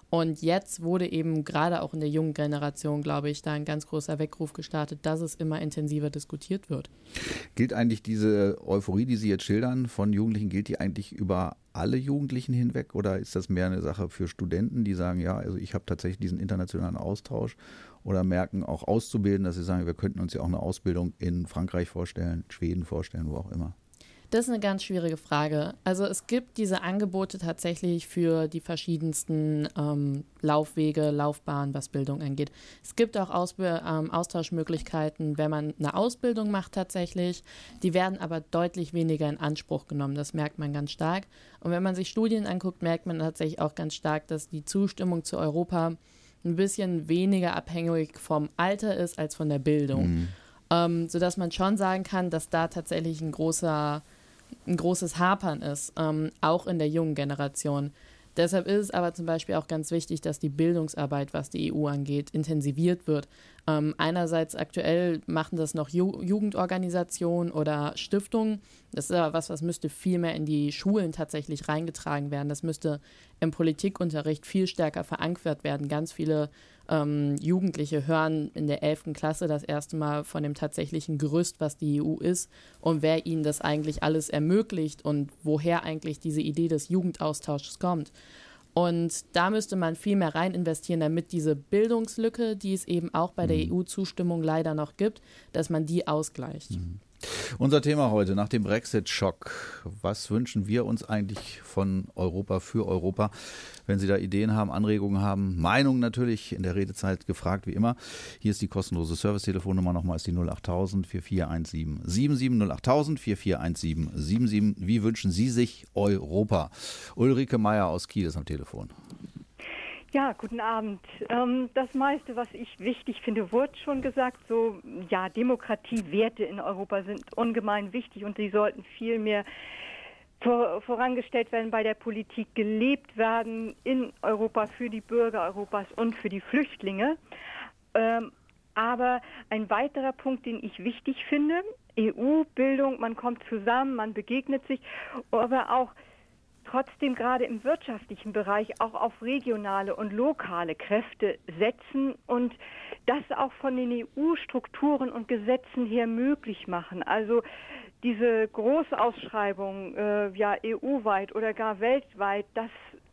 Und jetzt wurde eben gerade auch in der jungen Generation, glaube ich, da ein ganz großer Weckruf gestartet, dass es immer intensiver diskutiert wird. Gilt eigentlich diese Euphorie, die Sie jetzt schildern von Jugendlichen, gilt die eigentlich über alle Jugendlichen hinweg oder ist das mehr eine Sache für Studenten, die sagen, ja, also ich habe tatsächlich diesen internationalen Austausch oder merken auch Auszubildende, dass sie sagen, wir könnten uns ja auch eine Ausbildung in Frankreich vorstellen, Schweden vorstellen, wo auch immer? Das ist eine ganz schwierige Frage. Also es gibt diese Angebote tatsächlich für die verschiedensten ähm, Laufwege, Laufbahnen, was Bildung angeht. Es gibt auch Ausb- ähm, Austauschmöglichkeiten, wenn man eine Ausbildung macht tatsächlich. Die werden aber deutlich weniger in Anspruch genommen. Das merkt man ganz stark. Und wenn man sich Studien anguckt, merkt man tatsächlich auch ganz stark, dass die Zustimmung zu Europa ein bisschen weniger abhängig vom Alter ist als von der Bildung. Mhm. Ähm, sodass man schon sagen kann, dass da tatsächlich ein großer ein großes Hapern ist, ähm, auch in der jungen Generation. Deshalb ist es aber zum Beispiel auch ganz wichtig, dass die Bildungsarbeit, was die E U angeht, intensiviert wird. Ähm, einerseits aktuell machen das noch Ju- Jugendorganisationen oder Stiftungen. Das ist aber was, was müsste viel mehr in die Schulen tatsächlich reingetragen werden. Das müsste im Politikunterricht viel stärker verankert werden. Ganz viele ähm, Jugendliche hören in der elften Klasse das erste Mal von dem tatsächlichen Gerüst, was die E U ist und wer ihnen das eigentlich alles ermöglicht und woher eigentlich diese Idee des Jugendaustausches kommt. Und da müsste man viel mehr rein investieren, damit diese Bildungslücke, die es eben auch bei der E U-Zustimmung leider noch gibt, dass man die ausgleicht. Mhm. Unser Thema heute nach dem Brexit-Schock. Was wünschen wir uns eigentlich von Europa für Europa? Wenn Sie da Ideen haben, Anregungen haben, Meinungen natürlich in der Redezeit gefragt, wie immer. Hier ist die kostenlose Service-Telefonnummer, nochmal ist die null acht tausend vier vier eins sieben sieben sieben, null acht tausend vier vier eins sieben sieben sieben. Wie wünschen Sie sich Europa? Ulrike Meier aus Kiel ist am Telefon. Ja, guten Abend. Ähm, das meiste, was ich wichtig finde, wurde schon gesagt. So, ja, Demokratiewerte in Europa sind ungemein wichtig und sie sollten viel mehr vor, vorangestellt werden, bei der Politik gelebt werden in Europa für die Bürger Europas und für die Flüchtlinge. Ähm, aber ein weiterer Punkt, den ich wichtig finde, E U-Bildung, man kommt zusammen, man begegnet sich, aber auch trotzdem gerade im wirtschaftlichen Bereich auch auf regionale und lokale Kräfte setzen und das auch von den E U-Strukturen und Gesetzen her möglich machen. Also diese Großausschreibungen, äh, ja E U-weit oder gar weltweit, das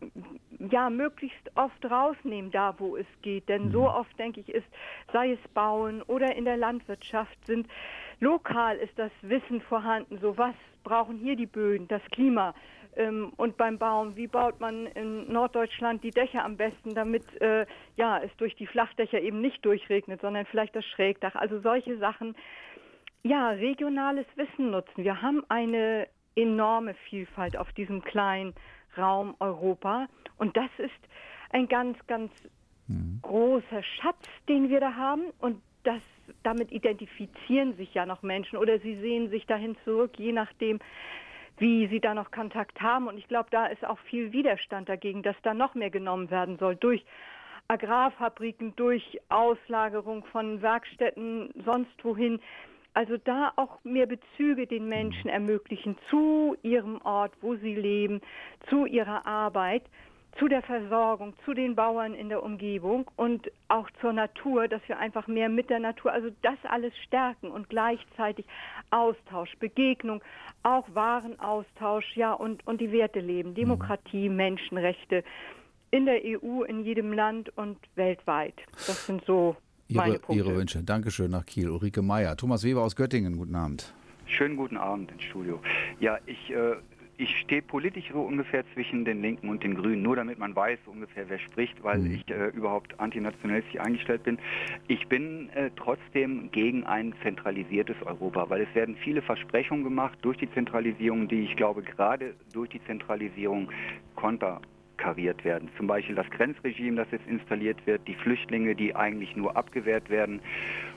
ja möglichst oft rausnehmen, da wo es geht. Denn so oft, denke ich, ist, sei es Bauen oder in der Landwirtschaft, sind lokal ist das Wissen vorhanden. So, was brauchen hier die Böden, das Klima? Und beim Bauen, wie baut man in Norddeutschland die Dächer am besten, damit äh, ja, es durch die Flachdächer eben nicht durchregnet, sondern vielleicht das Schrägdach. Also solche Sachen, ja, regionales Wissen nutzen. Wir haben eine enorme Vielfalt auf diesem kleinen Raum Europa und das ist ein ganz, ganz mhm. großer Schatz, den wir da haben und das, damit identifizieren sich ja noch Menschen oder sie sehen sich dahin zurück, je nachdem, wie sie da noch Kontakt haben. Und ich glaube, da ist auch viel Widerstand dagegen, dass da noch mehr genommen werden soll durch Agrarfabriken, durch Auslagerung von Werkstätten, sonst wohin. Also da auch mehr Bezüge den Menschen ermöglichen zu ihrem Ort, wo sie leben, zu ihrer Arbeit, zu der Versorgung, zu den Bauern in der Umgebung und auch zur Natur, dass wir einfach mehr mit der Natur, also das alles stärken und gleichzeitig Austausch, Begegnung, auch Warenaustausch, ja, und, und die Werte leben, Demokratie, Menschenrechte in der E U, in jedem Land und weltweit. Das sind so meine Ihre, Punkte. Ihre Wünsche. Dankeschön nach Kiel. Ulrike Meier. Thomas Weber aus Göttingen, guten Abend. Schönen guten Abend ins Studio. Ja, ich... Äh Ich stehe politisch so ungefähr zwischen den Linken und den Grünen, nur damit man weiß ungefähr, wer spricht, weil mhm. ich äh, überhaupt antinationalistisch eingestellt bin. Ich bin äh, trotzdem gegen ein zentralisiertes Europa, weil es werden viele Versprechungen gemacht durch die Zentralisierung, die ich glaube gerade durch die Zentralisierung konterkariert werden. Zum Beispiel das Grenzregime, das jetzt installiert wird, die Flüchtlinge, die eigentlich nur abgewehrt werden.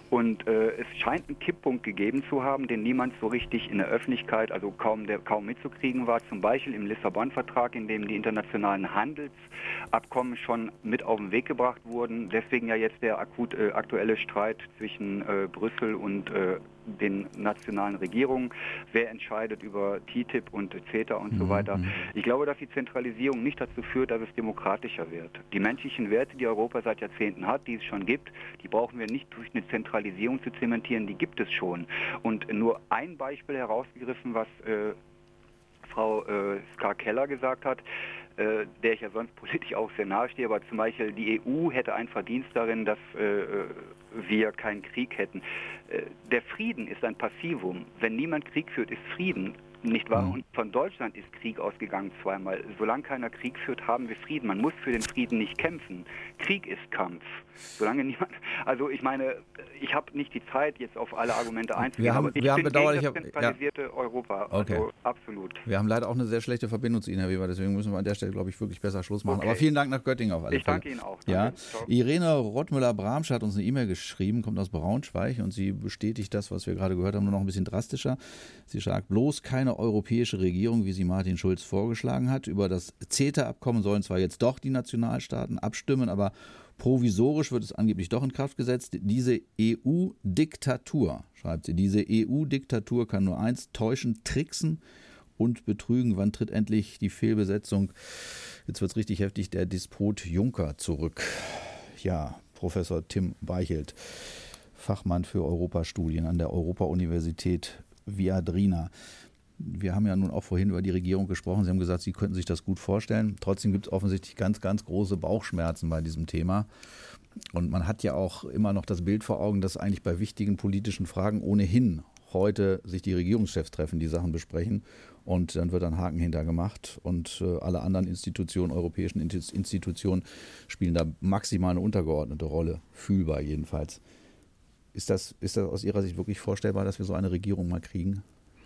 Und äh, es scheint einen Kipppunkt gegeben zu haben, den niemand so richtig in der Öffentlichkeit, also kaum, der, kaum mitzukriegen war. Zum Beispiel im Lissabon-Vertrag, in dem die internationalen Handelsabkommen schon mit auf den Weg gebracht wurden. Deswegen ja jetzt der akut, äh, aktuelle Streit zwischen äh, Brüssel und äh, den nationalen Regierungen. Wer entscheidet über T T I P und CETA und Mhm. so weiter. Ich glaube, dass die Zentralisierung nicht dazu führt, dass es demokratischer wird. Die menschlichen Werte, die Europa seit Jahrzehnten hat, die es schon gibt, die brauchen wir nicht durch eine Zentralisierung zu zementieren, die gibt es schon. Und nur ein Beispiel herausgegriffen, was äh, Frau äh, Ska Keller gesagt hat, äh, der ich ja sonst politisch auch sehr nahe stehe, aber zum Beispiel die E U hätte einen Verdienst darin, dass äh, wir keinen Krieg hätten. Äh, der Frieden ist ein Passivum. Wenn niemand Krieg führt, ist Frieden. Nicht wahr? Und von Deutschland ist Krieg ausgegangen zweimal. Solange keiner Krieg führt, haben wir Frieden. Man muss für den Frieden nicht kämpfen. Krieg ist Kampf. Solange niemand... Also ich meine, ich habe nicht die Zeit, jetzt auf alle Argumente einzugehen, Wir haben- aber ich wir haben bin bedauerlich- gegen das zentralisierte ja. Europa. Okay. Also absolut. Wir haben leider auch eine sehr schlechte Verbindung zu Ihnen, Herr Weber, deswegen müssen wir an der Stelle, glaube ich, wirklich besser Schluss machen. Okay. Aber vielen Dank nach Göttingen auf alle Ich Fälle. danke Ihnen auch. Ja. Danke. Ciao. Irene Rottmüller-Bramsch hat uns eine E-Mail geschrieben, kommt aus Braunschweig und sie bestätigt das, was wir gerade gehört haben, nur noch ein bisschen drastischer. Sie sagt, bloß keine europäische Regierung, wie sie Martin Schulz vorgeschlagen hat. Über das CETA-Abkommen sollen zwar jetzt doch die Nationalstaaten abstimmen, aber provisorisch wird es angeblich doch in Kraft gesetzt. Diese E U-Diktatur, schreibt sie, diese E U-Diktatur kann nur eins, täuschen, tricksen und betrügen. Wann tritt endlich die Fehlbesetzung, jetzt wird es richtig heftig, der Despot Juncker zurück? Ja, Professor Tim Beichelt, Fachmann für Europastudien an der Europa-Universität Viadrina. Wir haben ja nun auch vorhin über die Regierung gesprochen. Sie haben gesagt, Sie könnten sich das gut vorstellen. Trotzdem gibt es offensichtlich ganz, ganz große Bauchschmerzen bei diesem Thema. Und man hat ja auch immer noch das Bild vor Augen, dass eigentlich bei wichtigen politischen Fragen ohnehin heute sich die Regierungschefs treffen, die Sachen besprechen. Und dann wird ein Haken hintergemacht. Und äh, alle anderen Institutionen, europäischen Institutionen spielen da maximal eine untergeordnete Rolle. Fühlbar jedenfalls. Ist das, ist das aus Ihrer Sicht wirklich vorstellbar, dass wir so eine Regierung mal kriegen?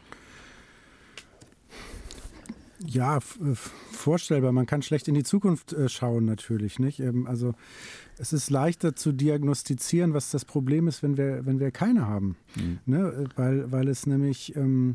Ja, f- f- vorstellbar. Man kann schlecht in die Zukunft äh, schauen natürlich, nicht? Ähm, also es ist leichter zu diagnostizieren, was das Problem ist, wenn wir, wenn wir keine haben. Mhm. Ne? Weil, weil es nämlich, ähm,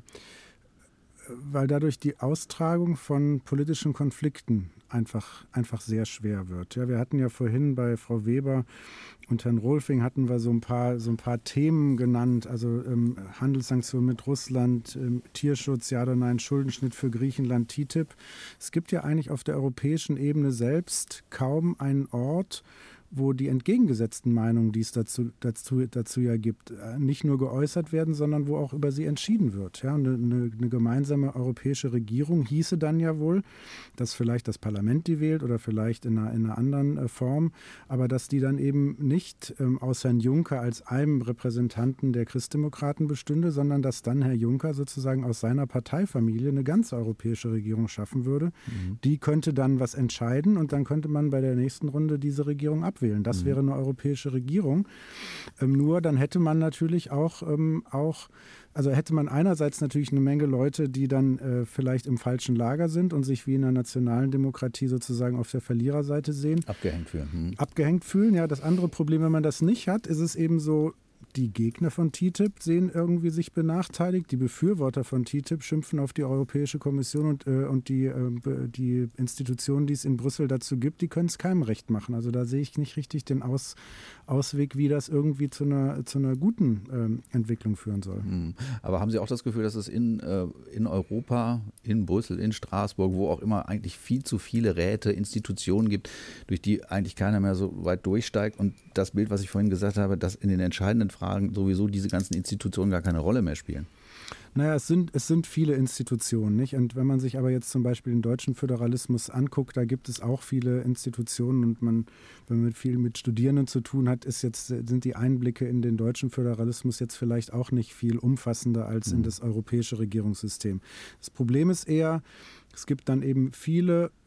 weil dadurch die Austragung von politischen Konflikten einfach, einfach sehr schwer wird. Ja, wir hatten ja vorhin bei Frau Weber und Herrn Rolfing hatten wir so ein paar, so ein paar Themen genannt, also ähm, Handelssanktionen mit Russland, ähm, Tierschutz, ja oder nein, Schuldenschnitt für Griechenland, T T I P. Es gibt ja eigentlich auf der europäischen Ebene selbst kaum einen Ort, wo die entgegengesetzten Meinungen, die es dazu, dazu, dazu ja gibt, nicht nur geäußert werden, sondern wo auch über sie entschieden wird. Ja, eine, eine, eine gemeinsame europäische Regierung hieße dann ja wohl, dass vielleicht das Parlament die wählt oder vielleicht in einer, in einer anderen äh, Form, aber dass die dann eben nicht ähm, aus Herrn Juncker als einem Repräsentanten der Christdemokraten bestünde, sondern dass dann Herr Juncker sozusagen aus seiner Parteifamilie eine ganz europäische Regierung schaffen würde. Mhm. Die könnte dann was entscheiden und dann könnte man bei der nächsten Runde diese Regierung abwählen. Das wäre eine europäische Regierung. Ähm, nur dann hätte man natürlich auch, ähm, auch, also hätte man einerseits natürlich eine Menge Leute, die dann äh, vielleicht im falschen Lager sind und sich wie in einer nationalen Demokratie sozusagen auf der Verliererseite sehen. Abgehängt fühlen. Hm. Abgehängt fühlen, ja. Das andere Problem, wenn man das nicht hat, ist es eben so, die Gegner von T T I P sehen irgendwie sich benachteiligt. Die Befürworter von T T I P schimpfen auf die Europäische Kommission und, äh, und die, äh, die Institutionen, die es in Brüssel dazu gibt, die können es keinem recht machen. Also da sehe ich nicht richtig den Aus, Ausweg, wie das irgendwie zu einer, zu einer guten ähm, Entwicklung führen soll. Hm. Aber haben Sie auch das Gefühl, dass es in, äh, in Europa, in Brüssel, in Straßburg, wo auch immer eigentlich viel zu viele Räte, Institutionen gibt, durch die eigentlich keiner mehr so weit durchsteigt und das Bild, was ich vorhin gesagt habe, dass in den entscheidenden Fragen sowieso diese ganzen Institutionen gar keine Rolle mehr spielen? Naja, es sind, es sind viele Institutionen, nicht? Und wenn man sich aber jetzt zum Beispiel den deutschen Föderalismus anguckt, da gibt es auch viele Institutionen und man, wenn man viel mit Studierenden zu tun hat, ist jetzt, sind die Einblicke in den deutschen Föderalismus jetzt vielleicht auch nicht viel umfassender als in das europäische Regierungssystem. Das Problem ist eher, es gibt dann eben viele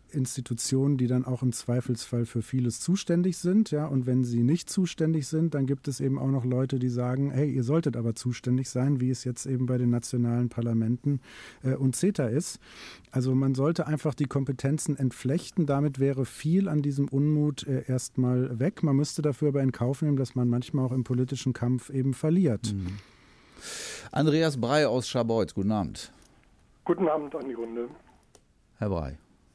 Institutionen, die dann auch im Zweifelsfall für vieles zuständig sind. Ja? Und wenn sie nicht zuständig sind, dann gibt es eben auch noch Leute, die sagen, hey, ihr solltet aber zuständig sein, wie es jetzt eben bei den nationalen Parlamenten äh, und CETA ist. Also man sollte einfach die Kompetenzen entflechten. Damit wäre viel an diesem Unmut äh, erstmal weg. Man müsste dafür aber in Kauf nehmen, dass man manchmal auch im politischen Kampf eben verliert. Mhm. Andreas Brey aus Scharbeutz, guten Abend. Guten Abend an die Runde. Herr Brey.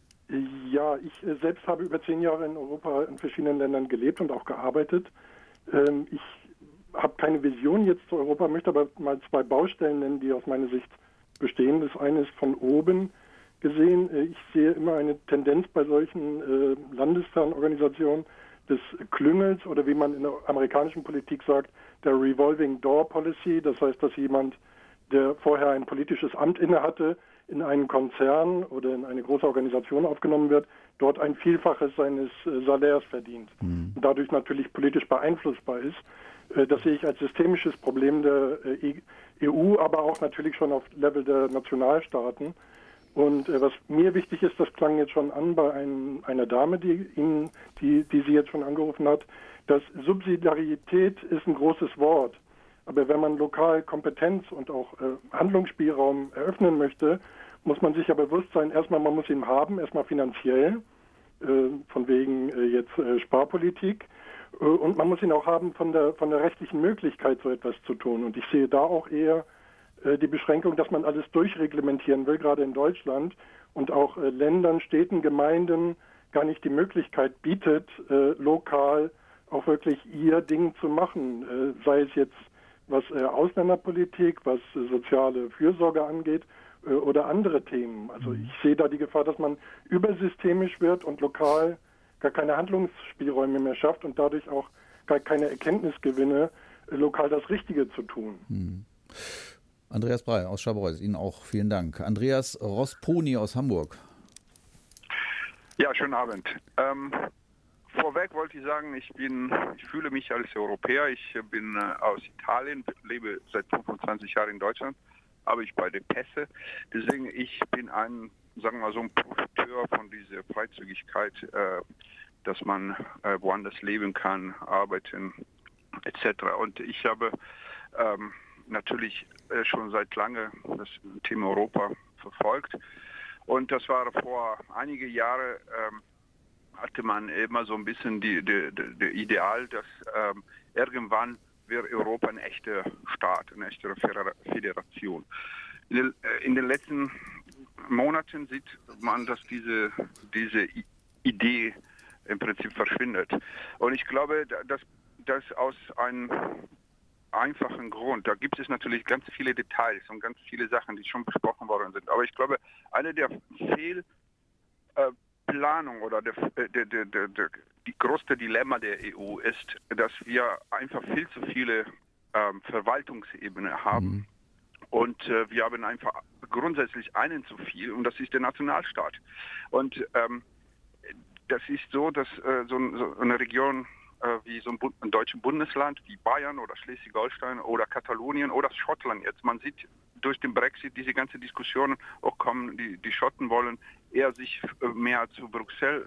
Ja, ich selbst habe über zehn Jahre in Europa in verschiedenen Ländern gelebt und auch gearbeitet. Ähm, ich habe keine Vision jetzt zu Europa, möchte aber mal zwei Baustellen nennen, die aus meiner Sicht bestehen. Das eine ist von oben gesehen. Ich sehe immer eine Tendenz bei solchen äh, landesfernen Organisationen des Klüngels oder wie man in der amerikanischen Politik sagt, der Revolving Door Policy. Das heißt, dass jemand, der vorher ein politisches Amt innehatte, in einen Konzern oder in eine große Organisation aufgenommen wird, dort ein Vielfaches seines äh, Salärs verdient mhm. und dadurch natürlich politisch beeinflussbar ist. Äh, das sehe ich als systemisches Problem der äh, E U, aber auch natürlich schon auf Level der Nationalstaaten. Und äh, was mir wichtig ist, das klang jetzt schon an bei ein, einer Dame, die, Ihnen, die, die Sie jetzt schon angerufen hat, dass Subsidiarität ist ein großes Wort. Aber wenn man lokal Kompetenz und auch äh, Handlungsspielraum eröffnen möchte, muss man sich ja bewusst sein, erstmal man muss ihn haben, erstmal finanziell, äh, von wegen äh, jetzt äh, Sparpolitik, äh, und man muss ihn auch haben von der von der rechtlichen Möglichkeit, so etwas zu tun. Und ich sehe da auch eher äh, die Beschränkung, dass man alles durchreglementieren will, gerade in Deutschland, und auch äh, Ländern, Städten, Gemeinden gar nicht die Möglichkeit bietet, äh, lokal auch wirklich ihr Ding zu machen, äh, sei es jetzt was äh, Ausländerpolitik, was äh, soziale Fürsorge angeht äh, oder andere Themen. Also ich sehe da die Gefahr, dass man übersystemisch wird und lokal gar keine Handlungsspielräume mehr schafft und dadurch auch gar keine Erkenntnisgewinne, äh, lokal das Richtige zu tun. Hm. Andreas Brey aus Scharbeutz, Ihnen auch vielen Dank. Andreas Rosponi aus Hamburg. Ja, schönen Abend. Ähm Vorweg wollte ich sagen, ich bin, ich fühle mich als Europäer. Ich bin äh, aus Italien, lebe seit fünfundzwanzig Jahren in Deutschland, aber ich beide Pässe. Deswegen ich bin ein, sagen wir mal so, ein Profiteur von dieser Freizügigkeit, äh, dass man äh, woanders leben kann, arbeiten et cetera. Und ich habe ähm, natürlich äh, schon seit lange das Thema Europa verfolgt. Und das war vor einige Jahre. Ähm, hatte man immer so ein bisschen die, die, die Ideal, dass ähm, irgendwann wird Europa ein echter Staat, eine echte Föderation. In den, äh, in den letzten Monaten sieht man, dass diese, diese Idee im Prinzip verschwindet. Und ich glaube, dass das aus einem einfachen Grund, da gibt es natürlich ganz viele Details und ganz viele Sachen, die schon besprochen worden sind. Aber ich glaube, eine der Fehl äh, Planung oder der, der, der, der, der, die größte Dilemma der E U ist, dass wir einfach viel zu viele ähm, Verwaltungsebenen haben. Mhm. Und äh, wir haben einfach grundsätzlich einen zu viel, und das ist der Nationalstaat. Und ähm, das ist so, dass äh, so, so eine Region äh, wie so ein, Bu- ein deutsches Bundesland wie Bayern oder Schleswig-Holstein oder Katalonien oder Schottland jetzt, man sieht durch den Brexit diese ganze Diskussionen auch kommen, die, die Schotten wollen eher sich äh, mehr zu Brüssel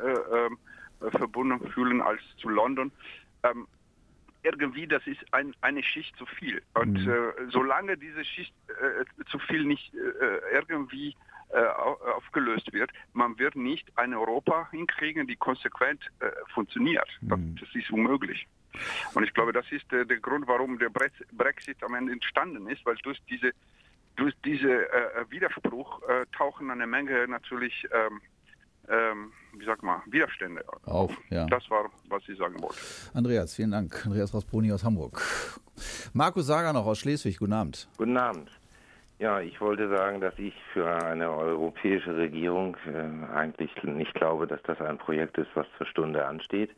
äh, äh, verbunden fühlen als zu London. Ähm, irgendwie, das ist ein, eine Schicht zu viel. Und mhm. äh, solange diese Schicht äh, zu viel nicht äh, irgendwie äh, aufgelöst wird, man wird nicht ein Europa hinkriegen, die konsequent äh, funktioniert. Mhm. Das, das ist unmöglich. Und ich glaube, das ist äh, der Grund, warum der Brexit am Ende entstanden ist, weil durch diese Durch diesen äh, Widerspruch äh, tauchen eine Menge natürlich, ähm, ähm, wie sag mal, Widerstände auf. Ja. Das war, was ich sagen wollte. Andreas, vielen Dank. Andreas Rosponi aus Hamburg. Markus Sager noch aus Schleswig, guten Abend. Guten Abend. Ja, ich wollte sagen, dass ich für eine europäische Regierung äh, eigentlich nicht glaube, dass das ein Projekt ist, was zur Stunde ansteht.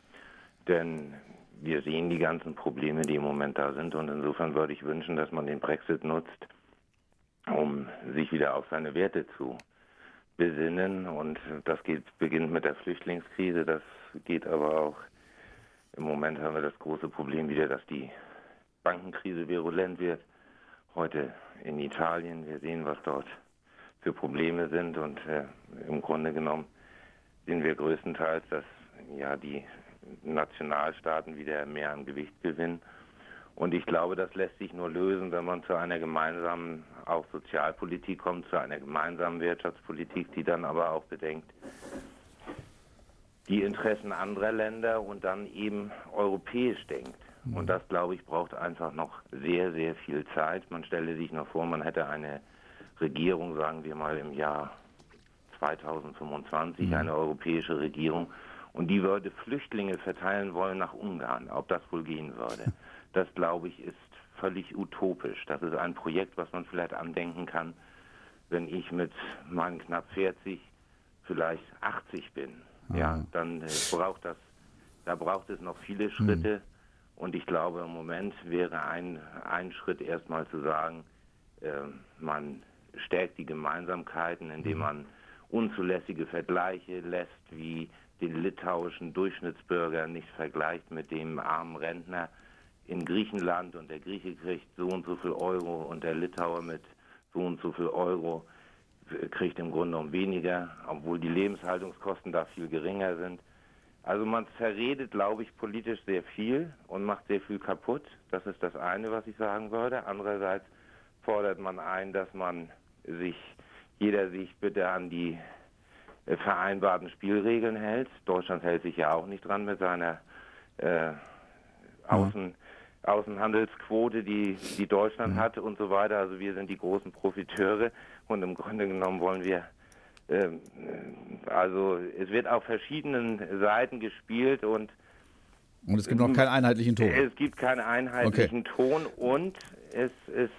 Denn wir sehen die ganzen Probleme, die im Moment da sind. Und insofern würde ich wünschen, dass man den Brexit nutzt, um sich wieder auf seine Werte zu besinnen. Und das geht, beginnt mit der Flüchtlingskrise, das geht aber auch, im Moment haben wir das große Problem wieder, dass die Bankenkrise virulent wird. Heute in Italien, wir sehen, was dort für Probleme sind, und äh, im Grunde genommen sehen wir größtenteils, dass ja die Nationalstaaten wieder mehr an Gewicht gewinnen. Und ich glaube, das lässt sich nur lösen, wenn man zu einer gemeinsamen auch Sozialpolitik kommt, zu einer gemeinsamen Wirtschaftspolitik, die dann aber auch bedenkt die Interessen anderer Länder und dann eben europäisch denkt. Mhm. Und das, glaube ich, braucht einfach noch sehr, sehr viel Zeit. Man stelle sich noch vor, man hätte eine Regierung, sagen wir mal im Jahr zweitausendfünfundzwanzig, mhm. eine europäische Regierung, und die würde Flüchtlinge verteilen wollen nach Ungarn, ob das wohl gehen würde. Das, glaube ich, ist völlig utopisch. Das ist ein Projekt, was man vielleicht andenken kann, wenn ich mit meinen knapp vierzig vielleicht achtzig bin. Ah. Ja, dann äh, braucht das, da braucht es noch viele Schritte. Mhm. Und ich glaube, im Moment wäre ein, ein Schritt erstmal zu sagen, äh, man stärkt die Gemeinsamkeiten, indem man unzulässige Vergleiche lässt, wie den litauischen Durchschnittsbürger nicht vergleicht mit dem armen Rentner in Griechenland, und der Grieche kriegt so und so viel Euro und der Litauer mit so und so viel Euro kriegt im Grunde genommen weniger, obwohl die Lebenshaltungskosten da viel geringer sind. Also man verredet, glaube ich, politisch sehr viel und macht sehr viel kaputt. Das ist das eine, was ich sagen würde. Andererseits fordert man ein, dass man sich, jeder sich bitte an die vereinbarten Spielregeln hält. Deutschland hält sich ja auch nicht dran mit seiner äh, Außen, Außenhandelsquote, die, die Deutschland mhm. hat und so weiter. Also wir sind die großen Profiteure und im Grunde genommen wollen wir, äh, also es wird auf verschiedenen Seiten gespielt und Und es gibt noch keinen einheitlichen Ton. Es gibt keinen einheitlichen okay. Ton und es ist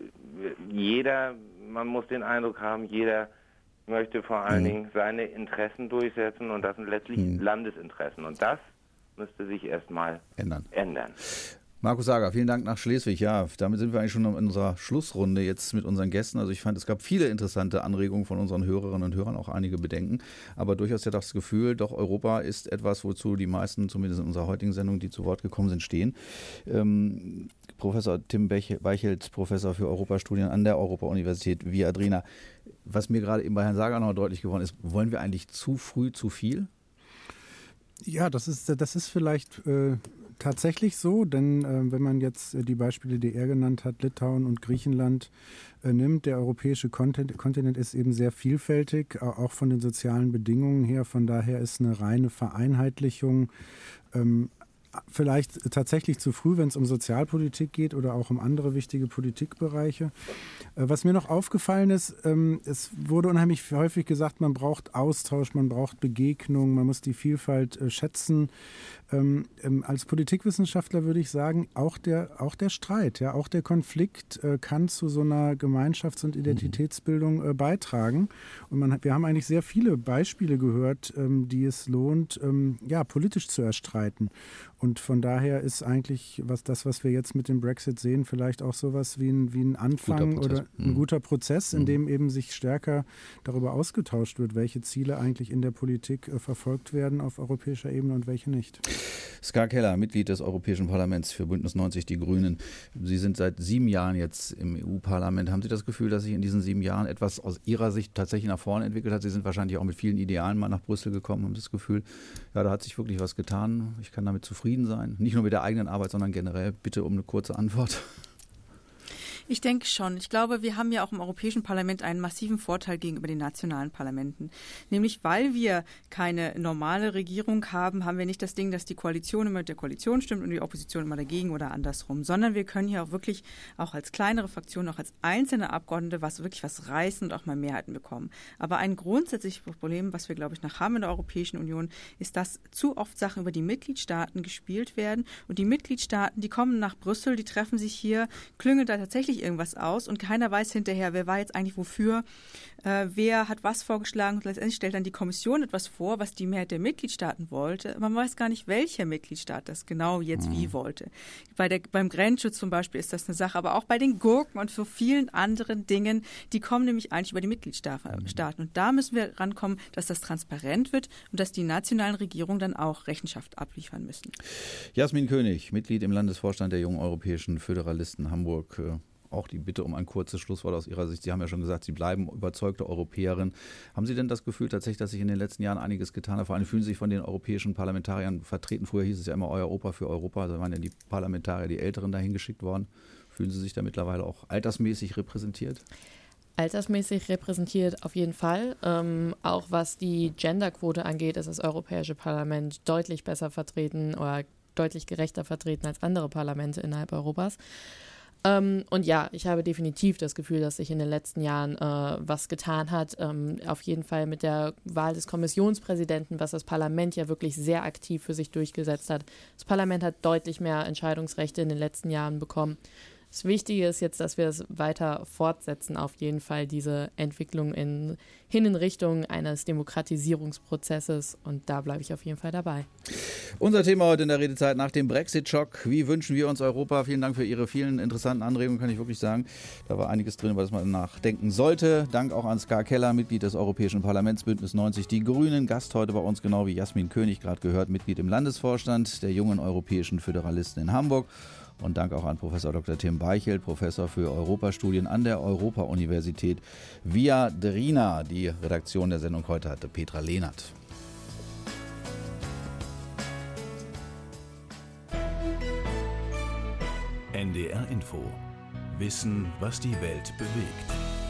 jeder, man muss den Eindruck haben, jeder möchte vor allen mhm. Dingen seine Interessen durchsetzen und das sind letztlich mhm. Landesinteressen. Und das müsste sich erstmal ändern. ändern. Markus Sager, vielen Dank nach Schleswig. Ja, damit sind wir eigentlich schon in unserer Schlussrunde jetzt mit unseren Gästen. Also ich fand, es gab viele interessante Anregungen von unseren Hörerinnen und Hörern, auch einige Bedenken. Aber durchaus ja das Gefühl, doch Europa ist etwas, wozu die meisten, zumindest in unserer heutigen Sendung, die zu Wort gekommen sind, stehen. Ähm, Professor Tim Weichelt, Professor für Europastudien an der Europa-Universität Viadrina. Was mir gerade eben bei Herrn Sager noch deutlich geworden ist, wollen wir eigentlich zu früh zu viel? Ja, das ist, das ist vielleicht äh, tatsächlich so, denn äh, wenn man jetzt äh, die Beispiele, die er genannt hat, Litauen und Griechenland äh, nimmt, der europäische Kontinent, Kontinent ist eben sehr vielfältig, auch von den sozialen Bedingungen her. Von daher ist eine reine Vereinheitlichung ähm, vielleicht tatsächlich zu früh, wenn es um Sozialpolitik geht oder auch um andere wichtige Politikbereiche. Was mir noch aufgefallen ist, es wurde unheimlich häufig gesagt, man braucht Austausch, man braucht Begegnung, man muss die Vielfalt schätzen. Als Politikwissenschaftler würde ich sagen, auch der, auch der Streit, ja, auch der Konflikt kann zu so einer Gemeinschafts- und Identitätsbildung beitragen. Und man, wir haben eigentlich sehr viele Beispiele gehört, die es lohnt, ja, politisch zu erstreiten. Und von daher ist eigentlich was das, was wir jetzt mit dem Brexit sehen, vielleicht auch sowas wie ein, wie ein Anfang oder ein mhm. guter Prozess, in mhm. dem eben sich stärker darüber ausgetauscht wird, welche Ziele eigentlich in der Politik äh, verfolgt werden auf europäischer Ebene und welche nicht. Ska Keller, Mitglied des Europäischen Parlaments für Bündnis neunzig Die Grünen. Sie sind seit sieben Jahren jetzt im E U-Parlament. Haben Sie das Gefühl, dass sich in diesen sieben Jahren etwas aus Ihrer Sicht tatsächlich nach vorne entwickelt hat? Sie sind wahrscheinlich auch mit vielen Idealen mal nach Brüssel gekommen. Haben Sie das Gefühl, ja, da hat sich wirklich was getan. Ich kann damit zufrieden sein. Nicht nur mit der eigenen Arbeit, sondern generell. Bitte um eine kurze Antwort. Ich denke schon. Ich glaube, wir haben ja auch im Europäischen Parlament einen massiven Vorteil gegenüber den nationalen Parlamenten. Nämlich, weil wir keine normale Regierung haben, haben wir nicht das Ding, dass die Koalition immer mit der Koalition stimmt und die Opposition immer dagegen oder andersrum, sondern wir können hier auch wirklich, auch als kleinere Fraktion, auch als einzelne Abgeordnete, was wirklich was reißen und auch mal Mehrheiten bekommen. Aber ein grundsätzliches Problem, was wir, glaube ich, noch haben in der Europäischen Union, ist, dass zu oft Sachen über die Mitgliedstaaten gespielt werden und die Mitgliedstaaten, die kommen nach Brüssel, die treffen sich hier, klüngeln da tatsächlich irgendwas aus und keiner weiß hinterher, wer war jetzt eigentlich wofür, äh, wer hat was vorgeschlagen und letztendlich stellt dann die Kommission etwas vor, was die Mehrheit der Mitgliedstaaten wollte. Man weiß gar nicht, welcher Mitgliedstaat das genau jetzt mhm. wie wollte. Bei der, beim Grenzschutz zum Beispiel ist das eine Sache, aber auch bei den Gurken und so vielen anderen Dingen, die kommen nämlich eigentlich über die Mitgliedstaaten. Und da müssen wir rankommen, dass das transparent wird und dass die nationalen Regierungen dann auch Rechenschaft abliefern müssen. Jasmin König, Mitglied im Landesvorstand der Jungen Europäischen Föderalisten Hamburg. auch die Bitte um ein kurzes Schlusswort aus Ihrer Sicht. Sie haben ja schon gesagt, Sie bleiben überzeugte Europäerin. Haben Sie denn das Gefühl tatsächlich, dass sich in den letzten Jahren einiges getan hat? Vor allem fühlen Sie sich von den europäischen Parlamentariern vertreten. Früher hieß es ja immer Europa für Europa. Da waren ja die Parlamentarier, die Älteren, dahin geschickt worden. Fühlen Sie sich da mittlerweile auch altersmäßig repräsentiert? Altersmäßig repräsentiert auf jeden Fall. Ähm, auch was die Genderquote angeht, ist das Europäische Parlament deutlich besser vertreten oder deutlich gerechter vertreten als andere Parlamente innerhalb Europas. Ähm, und ja, ich habe definitiv das Gefühl, dass sich in den letzten Jahren äh, was getan hat. Ähm, auf jeden Fall mit der Wahl des Kommissionspräsidenten, was das Parlament ja wirklich sehr aktiv für sich durchgesetzt hat. Das Parlament hat deutlich mehr Entscheidungsrechte in den letzten Jahren bekommen. Das Wichtige ist jetzt, dass wir es weiter fortsetzen, auf jeden Fall diese Entwicklung in, hin in Richtung eines Demokratisierungsprozesses, und da bleibe ich auf jeden Fall dabei. Unser Thema heute in der Redezeit nach dem Brexit-Schock. Wie wünschen wir uns Europa? Vielen Dank für Ihre vielen interessanten Anregungen, kann ich wirklich sagen. Da war einiges drin, über das man nachdenken sollte. Dank auch an Ska Keller, Mitglied des Europäischen Parlaments, Bündnis neunzig Die Grünen, Gast heute bei uns, genau wie Jasmin König, gerade gehört, Mitglied im Landesvorstand der Jungen Europäischen Föderalisten in Hamburg. Und Dank auch an Professor Doktor Tim Beichelt, Professor für Europastudien an der Europa-Universität Viadrina. Die Redaktion der Sendung heute hatte Petra Lehnert. N D R Info. Wissen, was die Welt bewegt.